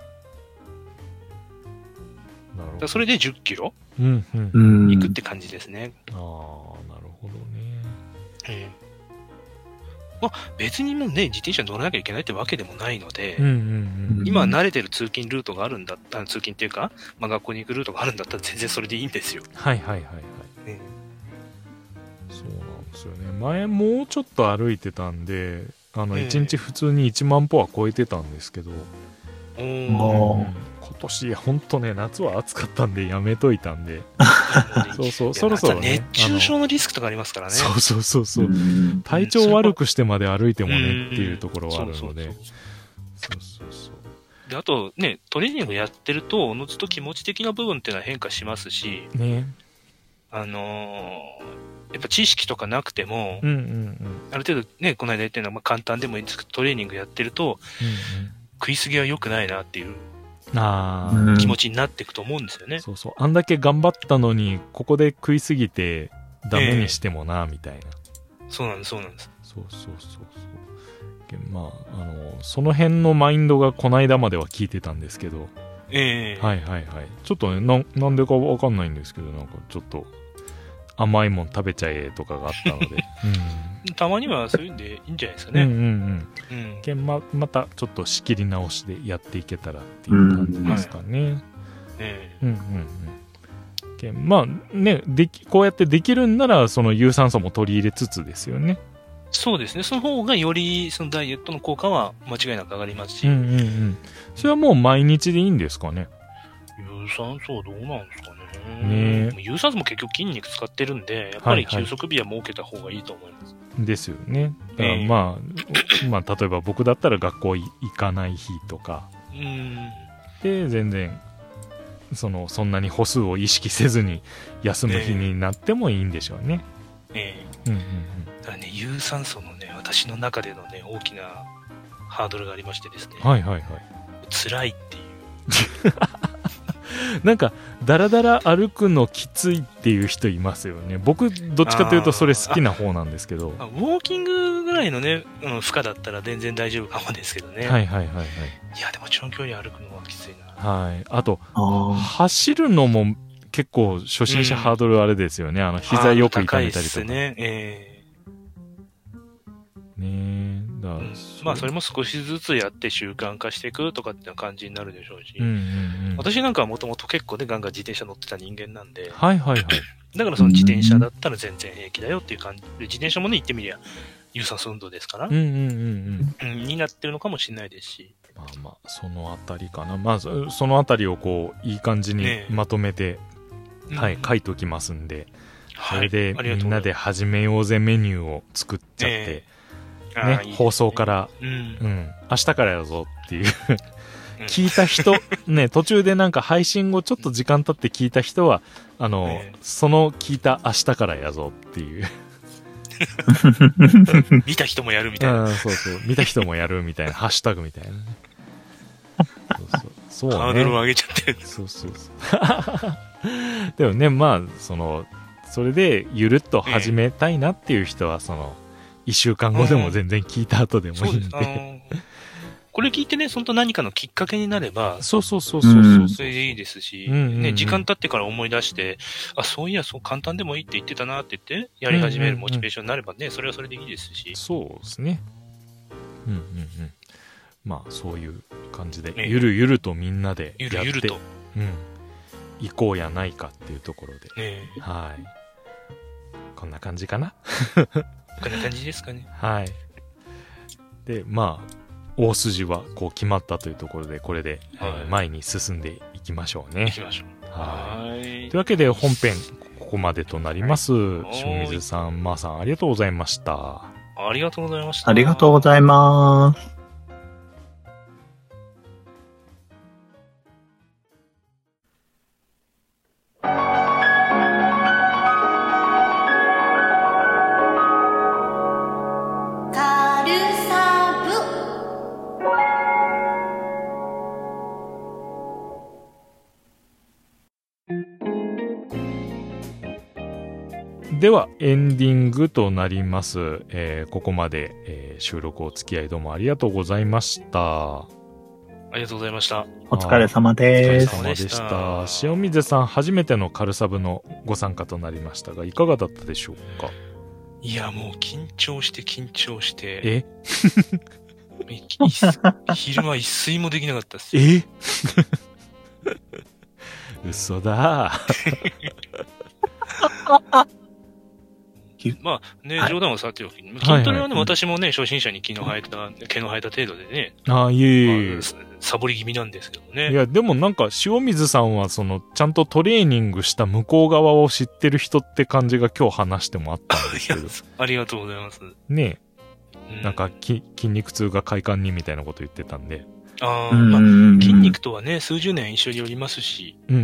[SPEAKER 1] なるほど。
[SPEAKER 3] それでじゅっキロ
[SPEAKER 1] うんうん。
[SPEAKER 2] うん。
[SPEAKER 3] 行くって感じですね。
[SPEAKER 1] ああ、なるほどね。
[SPEAKER 3] ええまあ、別にもうね、自転車乗らなきゃいけないってわけでもないので、
[SPEAKER 1] うんうんうん。
[SPEAKER 3] 今慣れてる通勤ルートがあるんだったら、通勤っていうか、まあ、学校に行くルートがあるんだったら全然それでいいんですよ。
[SPEAKER 1] はいはいはいはい。
[SPEAKER 3] え
[SPEAKER 1] そうなんですよね。前もうちょっと歩いてたんで、あの、
[SPEAKER 3] ええ
[SPEAKER 1] いちにち普通にいちまん歩は超えてたんですけど、
[SPEAKER 3] え
[SPEAKER 2] あ
[SPEAKER 3] おー
[SPEAKER 2] ー
[SPEAKER 1] 今年ほんとね、夏は暑かったんでやめといたんで、そうそう、
[SPEAKER 3] いや
[SPEAKER 1] そろそろね。
[SPEAKER 3] 熱中症のリスクとかありますからね。
[SPEAKER 1] そうそうそうそう。
[SPEAKER 2] ん
[SPEAKER 1] 体調悪くしてまで歩いてもねっていうところはあるので。
[SPEAKER 3] そうそうそう
[SPEAKER 1] そうそうそう。
[SPEAKER 3] で、あとね、トレーニングやってると、おのずと気持ち的な部分っていうのは変化しますし、
[SPEAKER 1] ね。
[SPEAKER 3] あのーやっぱ知識とかなくても、
[SPEAKER 1] うんうんうん。
[SPEAKER 3] ある程度ね、この間言ったような、まあ、簡単でもいいんですけど、トレーニングやってると、
[SPEAKER 1] うん
[SPEAKER 3] 食いすぎは良くないなっていう
[SPEAKER 1] うん、ああ、
[SPEAKER 2] うん
[SPEAKER 3] 気持ちになっていくと思うんですよね。
[SPEAKER 1] そうそう。あんだけ頑張ったのに、ここで食いすぎてダメにしてもな、みたいな。
[SPEAKER 3] そうなんです、そうなんです。
[SPEAKER 1] そうそうそうそう。けまあ、あの、その辺のマインドがこないだまでは聞いてたんですけど、
[SPEAKER 3] ええ
[SPEAKER 1] はいはいはい。ちょっとね、ななんでかわかんないんですけど、なんかちょっと甘いもん食べちゃえとかがあったので。
[SPEAKER 3] たまにはそういうんでいいんじゃないですか
[SPEAKER 1] うん。うん
[SPEAKER 3] ね。
[SPEAKER 1] うんうん。
[SPEAKER 3] うん。
[SPEAKER 1] けままたちょっと仕切り直しでやっていけたらっていう感じですかね。
[SPEAKER 3] ええ
[SPEAKER 1] うんうんうん。けまあね、でき、こうやってできるんなら、その有酸素も取り入れつつですよね。
[SPEAKER 3] そうですね。その方がよりそのダイエットの効果は間違いなく上がりますし、
[SPEAKER 1] うんうんうん。それはもう毎日でいいんですかね。
[SPEAKER 3] 有酸素はどうなんですかね。
[SPEAKER 1] ねえ
[SPEAKER 3] でも有酸素も結局筋肉使ってるんで、やっぱり休息日は設けた方がいいと思います。
[SPEAKER 1] ですよね。だから
[SPEAKER 3] ええ
[SPEAKER 1] まあ、まあ、例えば僕だったら学校い行かない日とか、
[SPEAKER 3] うん。
[SPEAKER 1] で、全然、その、そんなに歩数を意識せずに休む日になってもいいんでしょうね。
[SPEAKER 3] え
[SPEAKER 1] うんうん
[SPEAKER 3] えだからね、有酸素のね、私の中でのね、大きなハードルがありましてですね。
[SPEAKER 1] うん。はいはいはい。
[SPEAKER 3] 辛いっていう。
[SPEAKER 1] なんか、だらだら歩くのきついっていう人いますよね。僕、どっちかというとそれ好きな方なんですけど。
[SPEAKER 3] あウォーキングぐらいのね、うん、負荷だったら全然大丈夫かもですけどね。
[SPEAKER 1] はいはいはいはい。
[SPEAKER 3] いや、でも長距離歩くのはきついな。
[SPEAKER 1] はい。あと、
[SPEAKER 2] ああ。
[SPEAKER 1] 走るのも結構初心者ハードルあれですよね。あの、膝よく痛めたりとか。
[SPEAKER 3] 高いっすね。え
[SPEAKER 1] ねえ。だから
[SPEAKER 3] えうんまあ、それも少しずつやって習慣化していくとかっていう感じになるでしょうし。
[SPEAKER 1] うんうんうん。
[SPEAKER 3] 私なんかはもともと結構ね、ガンガン自転車乗ってた人間なんで、
[SPEAKER 1] はいはいはい。
[SPEAKER 3] だからその自転車だったら全然平気だよっていう感じで、自転車もね、言ってみりゃ、有酸素運動ですから、
[SPEAKER 1] うんうんうんうん。
[SPEAKER 3] うん、になってるのかもしれないですし。
[SPEAKER 1] まあまあ、そのあたりかな。まあ、そそのあたりをこう、いい感じに
[SPEAKER 3] ねえ
[SPEAKER 1] まとめて、はい、
[SPEAKER 3] うん
[SPEAKER 1] 書いておきますんで、そ
[SPEAKER 3] はい
[SPEAKER 1] れで
[SPEAKER 3] ありがとうございます
[SPEAKER 1] みんなで始めようぜメニューを作っちゃって、
[SPEAKER 3] えあーいい
[SPEAKER 1] ね
[SPEAKER 3] ですね
[SPEAKER 1] 放送から、
[SPEAKER 3] うん
[SPEAKER 1] うん、明日からやるぞっていう
[SPEAKER 3] うん
[SPEAKER 1] 聞いた人、ね、途中でなんか配信後ちょっと時間経って聞いた人は、あの、
[SPEAKER 3] ええ
[SPEAKER 1] その聞いた明日からやぞっていう。
[SPEAKER 3] 見た人もやるみたいな。
[SPEAKER 1] うん、そうそう。見た人もやるみたいな、ハッシュタグみたいなね。そうそう。そうね。
[SPEAKER 3] ハードルを上げちゃってる。
[SPEAKER 1] そうそうそう。でもね、まあ、その、それでゆるっと始めたいなっていう人は、その、一週間後でも全然聞いた後でもいいんで。
[SPEAKER 3] そうです。あのこれ聞いてね、本当何かのきっかけになれば、
[SPEAKER 1] そうそうそうそうそうそう。
[SPEAKER 3] それでいいですし、
[SPEAKER 1] うんうんうん
[SPEAKER 3] ね、時間経ってから思い出して、あ、そういや、そう簡単でもいいって言ってたなって言って、やり始めるモチベーションになればね、それはそれでいいですし。
[SPEAKER 1] そうですね。うんうんうん。まあ、そういう感じで、
[SPEAKER 3] ね
[SPEAKER 1] ゆるゆるとみんなでやって、
[SPEAKER 3] ゆるゆると。
[SPEAKER 1] うん。行こうやないかっていうところで。
[SPEAKER 3] ね
[SPEAKER 1] はい。こんな感じかな。
[SPEAKER 3] こんな感じですかね。
[SPEAKER 1] はい。で、まあ、大筋はこう決まったというところで、これで、えー
[SPEAKER 3] はい
[SPEAKER 1] 前に進んでいきましょう
[SPEAKER 3] 行
[SPEAKER 1] ね。
[SPEAKER 3] きましょう。
[SPEAKER 1] は。
[SPEAKER 3] はい
[SPEAKER 1] とい。
[SPEAKER 3] いう
[SPEAKER 1] わけで本編、ここまでとなります。
[SPEAKER 3] はい
[SPEAKER 1] 清水さん、まーさん、ありがとうございました。
[SPEAKER 3] ありがとうございました。
[SPEAKER 2] ありがとうございます。
[SPEAKER 1] ではエンディングとなります、えー、ここまで、えー、収録お付き合いどうもありがとうございました。
[SPEAKER 3] ありがとうございました。
[SPEAKER 2] お疲れ様です。
[SPEAKER 1] お疲れ様でした。塩水さん初めてのカルサブのご参加となりましたがいかがだったでしょうか。
[SPEAKER 3] いやもう緊張して緊張して
[SPEAKER 1] え
[SPEAKER 3] 昼間一睡もできなかったっす。
[SPEAKER 1] え嘘だ
[SPEAKER 3] まあね、冗談はさておき、筋トレはね、はいはい、私もね、初心者に毛の生えた、毛の生えた程度でね。
[SPEAKER 1] ああ、いえいえ、まあ。
[SPEAKER 3] サボり気味なんですけどね。
[SPEAKER 1] いや、でもなんか、塩水さんは、その、ちゃんとトレーニングした向こう側を知ってる人って感じが今日話してもあったんですけど。
[SPEAKER 3] ありがとうございます。
[SPEAKER 1] ねえ。うん、なんかき、筋肉痛が快感にみたいなこと言ってたんで。
[SPEAKER 3] ああ、まあ、筋肉とはね、数十年一緒におりますし。
[SPEAKER 1] うんうん。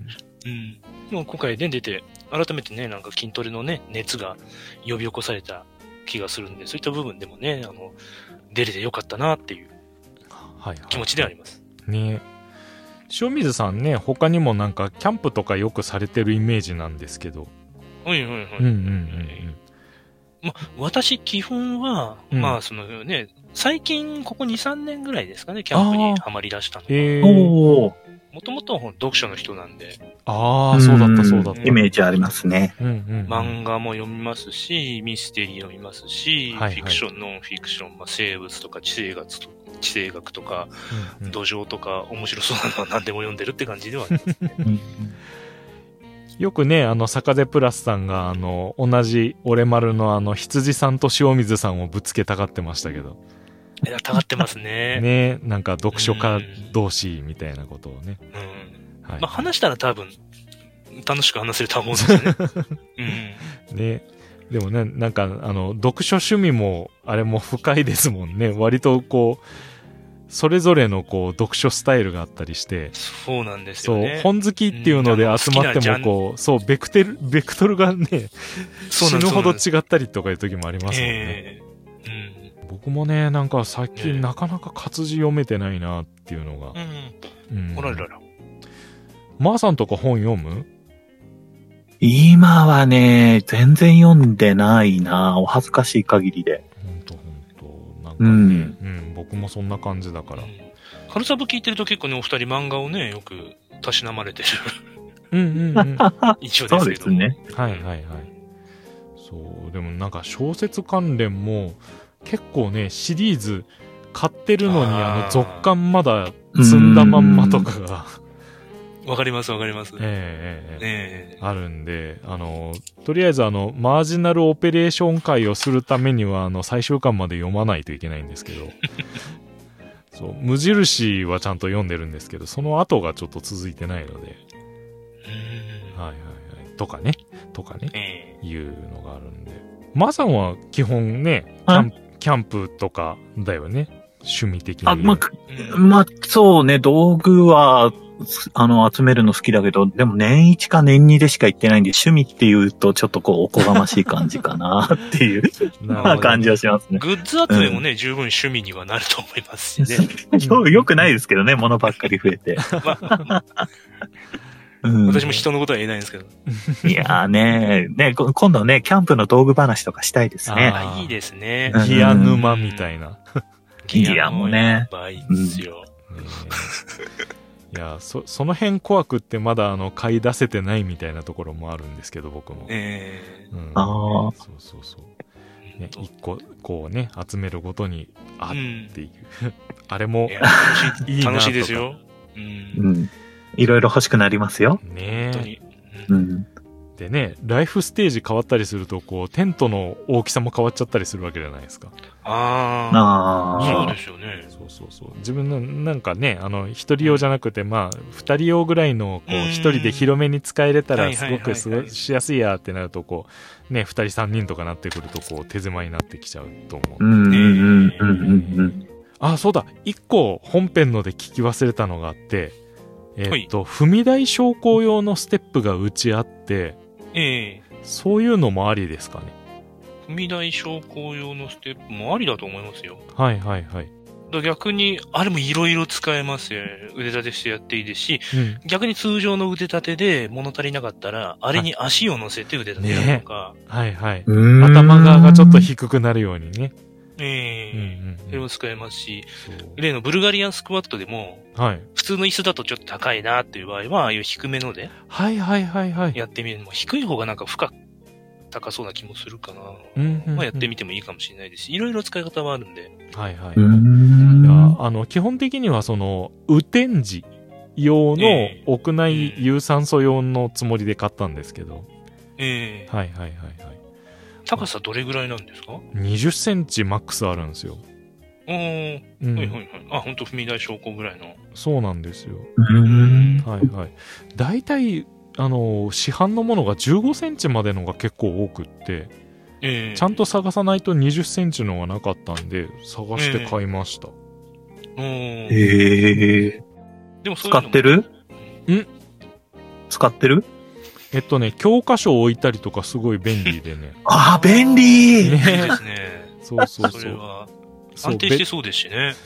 [SPEAKER 3] うん。もう今回ね、出て、改めてね、なんか筋トレのね、熱が呼び起こされた気がするんで、そういった部分でもね、あの、出れてよかったなっていう気持ちであります。
[SPEAKER 1] はいはい、ね塩水さんね、他にもなんかキャンプとかよくされてるイメージなんですけど。
[SPEAKER 3] はいはいはい。
[SPEAKER 1] うんうんうんうん。
[SPEAKER 3] ま、私基本は、うん、まあそのね、最近ここに、さんねんぐらいですかね、キャンプにハマり出したのが。
[SPEAKER 2] へー。
[SPEAKER 3] もともとは読書の人なんで。
[SPEAKER 1] ああ、そうだったそうだった。
[SPEAKER 2] イメージありますね。
[SPEAKER 1] うんうんうん、
[SPEAKER 3] 漫画も読みますし、ミステリー読みますし、はいはい、フィクション、ノンフィクション、まあ、生物とか地政学と地政学とか、うんうん、土壌とか面白そうなのは何でも読んでるって感じではありますね。
[SPEAKER 1] よくね、あの、坂出プラスさんが、あの、同じ俺丸のあの、羊さんと塩水さんをぶつけたがってましたけど。
[SPEAKER 3] いや、たがってますね。
[SPEAKER 1] ね、なんか読書家同士みたいなことをね。
[SPEAKER 3] うん。はい、まあ、話したら多分、楽しく話せると思うんですよね。
[SPEAKER 1] うん。ね。でもね、なんか、あの、読書趣味も、あれも深いですもんね。割とこう、それぞれのこう、読書スタイルがあったりして。
[SPEAKER 3] そうなんですよね。
[SPEAKER 1] そう、本好きっていうので集まってもこう、そう、ベクテル、ベクトルがね、死ぬほど違ったりとかいう時もありますもんね。えー僕もね、なんか最近なかなか活字読めてないなっていうのが。
[SPEAKER 3] うん。うん。あららら。
[SPEAKER 1] まーさんとか本読む？
[SPEAKER 2] 今はね、全然読んでないな。お恥ずかしい限りで。
[SPEAKER 1] ほんとほんと。なんかね、うん、うん、僕もそんな感じだから。うん、
[SPEAKER 3] カルサブ聞いてると結構ね、お二人漫画をね、よくたしなまれてる。
[SPEAKER 1] うんうんうん。
[SPEAKER 3] 一応ですけど。
[SPEAKER 2] そうですね。
[SPEAKER 1] はいはいはい。そう、でもなんか小説関連も、結構ね、シリーズ買ってるのに、あの、続刊まだ積んだまんまとかが。
[SPEAKER 3] わかりますわかります。
[SPEAKER 1] ええええ
[SPEAKER 3] ええ
[SPEAKER 1] あるんで、あの、とりあえずあの、マージナルオペレーション会をするためには、あの、最終巻まで読まないといけないんですけど。そう、無印はちゃんと読んでるんですけど、その後がちょっと続いてないので。はいはいはい。とかね。とかね。えー、いうのがあるんで。マさんは基本ね、キャンプ、キャンプとかだよね。趣味的に。
[SPEAKER 2] あ、まあ、まあ、そうね、道具は、あの、集めるの好きだけど、でも年一か年二でしか行ってないんで、趣味って言うとちょっとこう、おこがましい感じかなっていう感じはしますね。
[SPEAKER 3] グッズ集めもね、うん、十分趣味にはなると思いますしね。
[SPEAKER 2] よ, よくないですけどね、物ばっかり増えて。まあまあ
[SPEAKER 3] うん、私も人のことは言えないんですけど。
[SPEAKER 2] いやーねね、今度ね、キャンプの道具話とかしたいですね。
[SPEAKER 3] ああ、いいですね。
[SPEAKER 1] ギア沼みたいな。
[SPEAKER 2] ギアもね。
[SPEAKER 3] いいですよ。
[SPEAKER 1] うん、いや、そ、その辺怖くってまだあの、買い出せてないみたいなところもあるんですけど、僕も。
[SPEAKER 3] え
[SPEAKER 1] えー。うん、
[SPEAKER 2] ああ。
[SPEAKER 1] そうそうそう。ね、一個、こうね、集めるごとに、あっていう。うん、あれも、
[SPEAKER 3] いい楽しいですよ。
[SPEAKER 2] うん。うんいろいろ欲しくなりますよ。
[SPEAKER 1] ねえ。
[SPEAKER 2] うん。
[SPEAKER 1] でね、ライフステージ変わったりすると、こう、テントの大きさも変わっちゃったりするわけじゃないですか。
[SPEAKER 3] あ
[SPEAKER 2] あ。
[SPEAKER 3] あ。そうですよね。
[SPEAKER 1] そうそうそう。自分の、なんかね、あの、一人用じゃなくて、まあ、二人用ぐらいの、こう、一人で広めに使えれたら、すごく過ごしやすいやってなると、こう、ね、二人三人とかなってくると、こう、手狭になってきちゃうと思う。
[SPEAKER 2] うんうんうんうんうん。
[SPEAKER 1] あ、そうだ。一個、本編ので聞き忘れたのがあって、えー、っと、踏み台昇降用のステップがうちあって、
[SPEAKER 3] ええー、
[SPEAKER 1] そういうのもありですかね。
[SPEAKER 3] 踏み台昇降用のステップもありだと思いますよ。
[SPEAKER 1] はいはいはい。
[SPEAKER 3] だ逆に、あれもいろいろ使えますよ。腕立てしてやっていいですし、うん、逆に通常の腕立てで物足りなかったら、あれに足を乗せて腕立てやるとか。
[SPEAKER 1] ね、はいはい。頭側がちょっと低くなるようにね。
[SPEAKER 3] ええーうんうんうん、それも使えますし、例のブルガリアンスクワットでも、はい、普通の椅子だとちょっと高いなっていう場合は、ああいう低めので、
[SPEAKER 1] はいはいはいはい。
[SPEAKER 3] やってみるのも、低い方がなんか負荷高そうな気もするかな。うんうんうん、まあやってみてもいいかもしれないですし、いろいろ使い方はあるんで。
[SPEAKER 1] はいはい。いや、あの、基本的にはその、雨天時用の屋内有酸素用のつもりで買ったんですけど。
[SPEAKER 3] ええー。
[SPEAKER 1] はいはいはいはい。
[SPEAKER 3] 高さどれぐらいなんですか？
[SPEAKER 1] にじゅっセンチマックスあるんですよ。
[SPEAKER 3] おー、うん、はいはいはい。あ、ほんと踏み台昇降ぐらいの。
[SPEAKER 1] そうなんですよ。うん。はいはい。だいたい、あの、市販のものがじゅうごセンチまでのが結構多くって、えー、ちゃんと探さないとにじゅっセンチのがなかったんで、探して買いました。
[SPEAKER 3] えー、
[SPEAKER 2] へー。
[SPEAKER 3] でもそういう
[SPEAKER 2] 使ってる？
[SPEAKER 1] ん？
[SPEAKER 2] 使ってる？
[SPEAKER 1] えっとね、教科書を置いたりとかすごい便利でね。
[SPEAKER 2] ああ、便利！
[SPEAKER 3] ね、いいですね。
[SPEAKER 1] そうそうそう。
[SPEAKER 3] それは安定してそうですしね。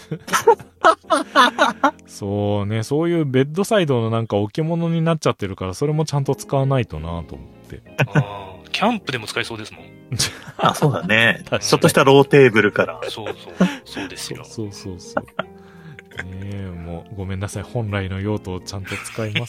[SPEAKER 1] そうね、そういうベッドサイドのなんか置物になっちゃってるから、それもちゃんと使わないとなと思って。
[SPEAKER 3] ああ、キャンプでも使えそうですもん。
[SPEAKER 2] あ、そうだね。ちょっとしたローテーブルから。
[SPEAKER 3] そうそう、そうですよ。
[SPEAKER 1] そうそうそう。ねえ、もうごめんなさい。本来の用途をちゃんと使います。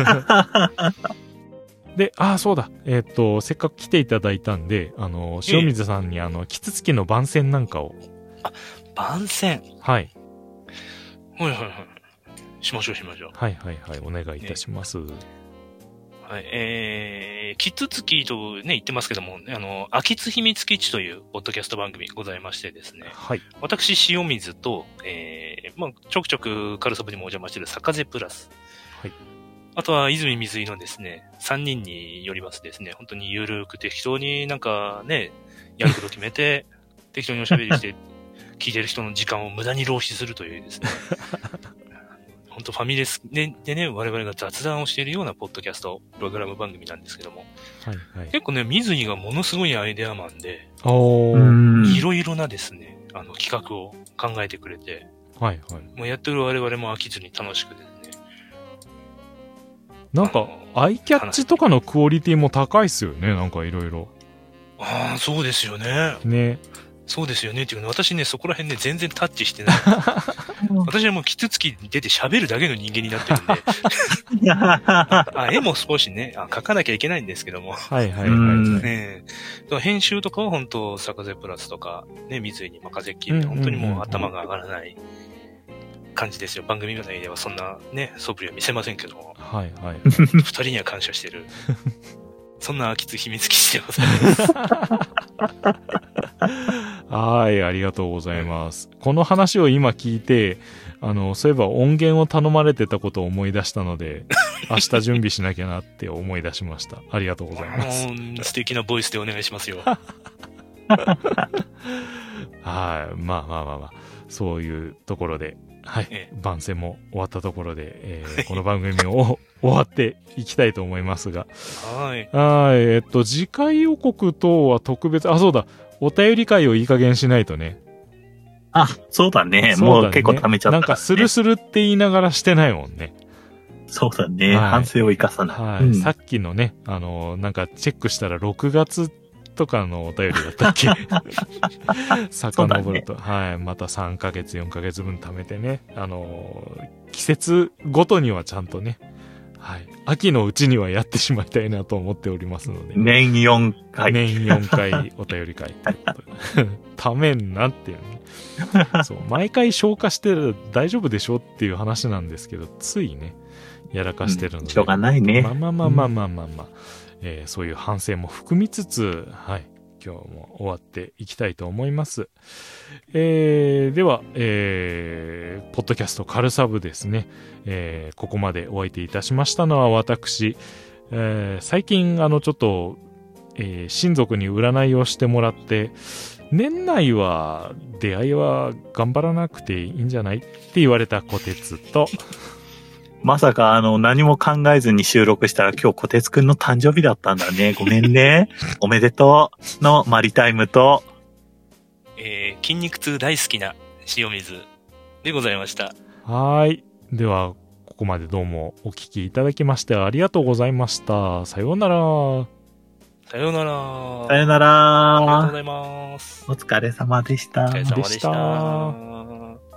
[SPEAKER 1] で、ああ、そうだ。えっと、せっかく来ていただいたんで、あの、塩水さんに、あの、キツツキの番宣なんかを。
[SPEAKER 3] あ、番宣？
[SPEAKER 1] はい。
[SPEAKER 3] はいはいはい。しましょうしましょう。
[SPEAKER 1] はいはいはい。お願いいたします。ね、
[SPEAKER 3] はい。えー、キツツキとね、言ってますけども、あの、秋津秘密基地というポッドキャスト番組ございましてですね。
[SPEAKER 1] はい。
[SPEAKER 3] 私、塩水と、えー、まあ、ちょくちょくカルサブにもお邪魔している坂瀬プラス。はい。あとは、泉水井のですね、さんにんによりますですね、本当にゆるく適当になんかね、やること決めて、適当におしゃべりして、聞いてる人の時間を無駄に浪費するというですね、本当ファミレスで、でね、我々が雑談をしているようなポッドキャスト、プログラム番組なんですけども、はいはい、結構ね、水井がものすごいアイデアマンで、いろいろなですね、あの企画を考えてくれて、はいはい、もうやってる我々も飽きずに楽しくですね、
[SPEAKER 1] なんか、アイキャッチとかのクオリティも高いっすよね、なんかいろいろ。
[SPEAKER 3] ああ、そうですよね。
[SPEAKER 1] ね。
[SPEAKER 3] そうですよね。っていうか、私ね、そこら辺ね、全然タッチしてない。私はもう、キツツキ出て喋るだけの人間になってるんで。あ、絵も少しねあ、描かなきゃいけないんですけども。
[SPEAKER 1] はいはいはい。
[SPEAKER 3] ね、編集とかは本当、坂瀬プラスとか、ね、水井に任せっきりで、本当にもう頭が上がらない。感じですよ。番組内ではそんなね、素振りは見せませんけども。
[SPEAKER 1] はいはい。
[SPEAKER 3] 二人には感謝してる。そんな秋津秘密基地でございます。
[SPEAKER 1] はい、ありがとうございます。この話を今聞いて、あの、そういえば音源を頼まれてたことを思い出したので、明日準備しなきゃなって思い出しました。ありがとうございます。
[SPEAKER 3] 素敵なボイスでお願いしますよ。
[SPEAKER 1] はい、まあまあまあまあ、そういうところで、はい、ええ、番宣も終わったところで、えー、この番組を終わっていきたいと思いますが、
[SPEAKER 3] はい。
[SPEAKER 1] はい、えっと、次回予告等は特別、あ、そうだ、お便り会をいい加減しないとね。
[SPEAKER 2] あ、そうだね。そうだね、もう結構溜めちゃった、ね。
[SPEAKER 1] なんか、スルスルって言いながらしてないもんね。
[SPEAKER 2] そうだね。はい、反省を生かさない。
[SPEAKER 1] はい、うん。さっきのね、あの、なんかチェックしたらろくがつとかのお便りだったっけ遡ると、ね、はい。またさんかげつ、よんかげつぶん貯めてね、あのー、季節ごとにはちゃんとね、はい。秋のうちにはやってしまいたいなと思っておりますので。
[SPEAKER 2] 年よんかい。
[SPEAKER 1] 年よんかいお便り会。ためんなっていうね。そう。毎回消化してる大丈夫でしょっていう話なんですけど、ついね、やらかしてるので。うん、
[SPEAKER 2] しょうがないね。
[SPEAKER 1] まあまあまあまあまあまあまあ。 えー、そういう反省も含みつつ、はい、今日も終わっていきたいと思います。えー、では、えー、ポッドキャストカルサブですね、えー、ここまでお相手いたしましたのは私、えー、最近あのちょっと、えー、親族に占いをしてもらって、年内は出会いは頑張らなくていいんじゃないって言われた小鉄と、
[SPEAKER 2] まさかあの何も考えずに収録したら今日小鉄くんの誕生日だったんだね。ごめんね。おめでとうのマリタイムと、
[SPEAKER 3] えー、筋肉痛大好きな塩水でございました。
[SPEAKER 1] はい。では、ここまでどうもお聞きいただきましてありがとうございました。さようなら。
[SPEAKER 3] さようなら。
[SPEAKER 2] さようなら。
[SPEAKER 3] ありがとうございます。
[SPEAKER 2] お疲れ様でした。
[SPEAKER 3] お疲れ様でした。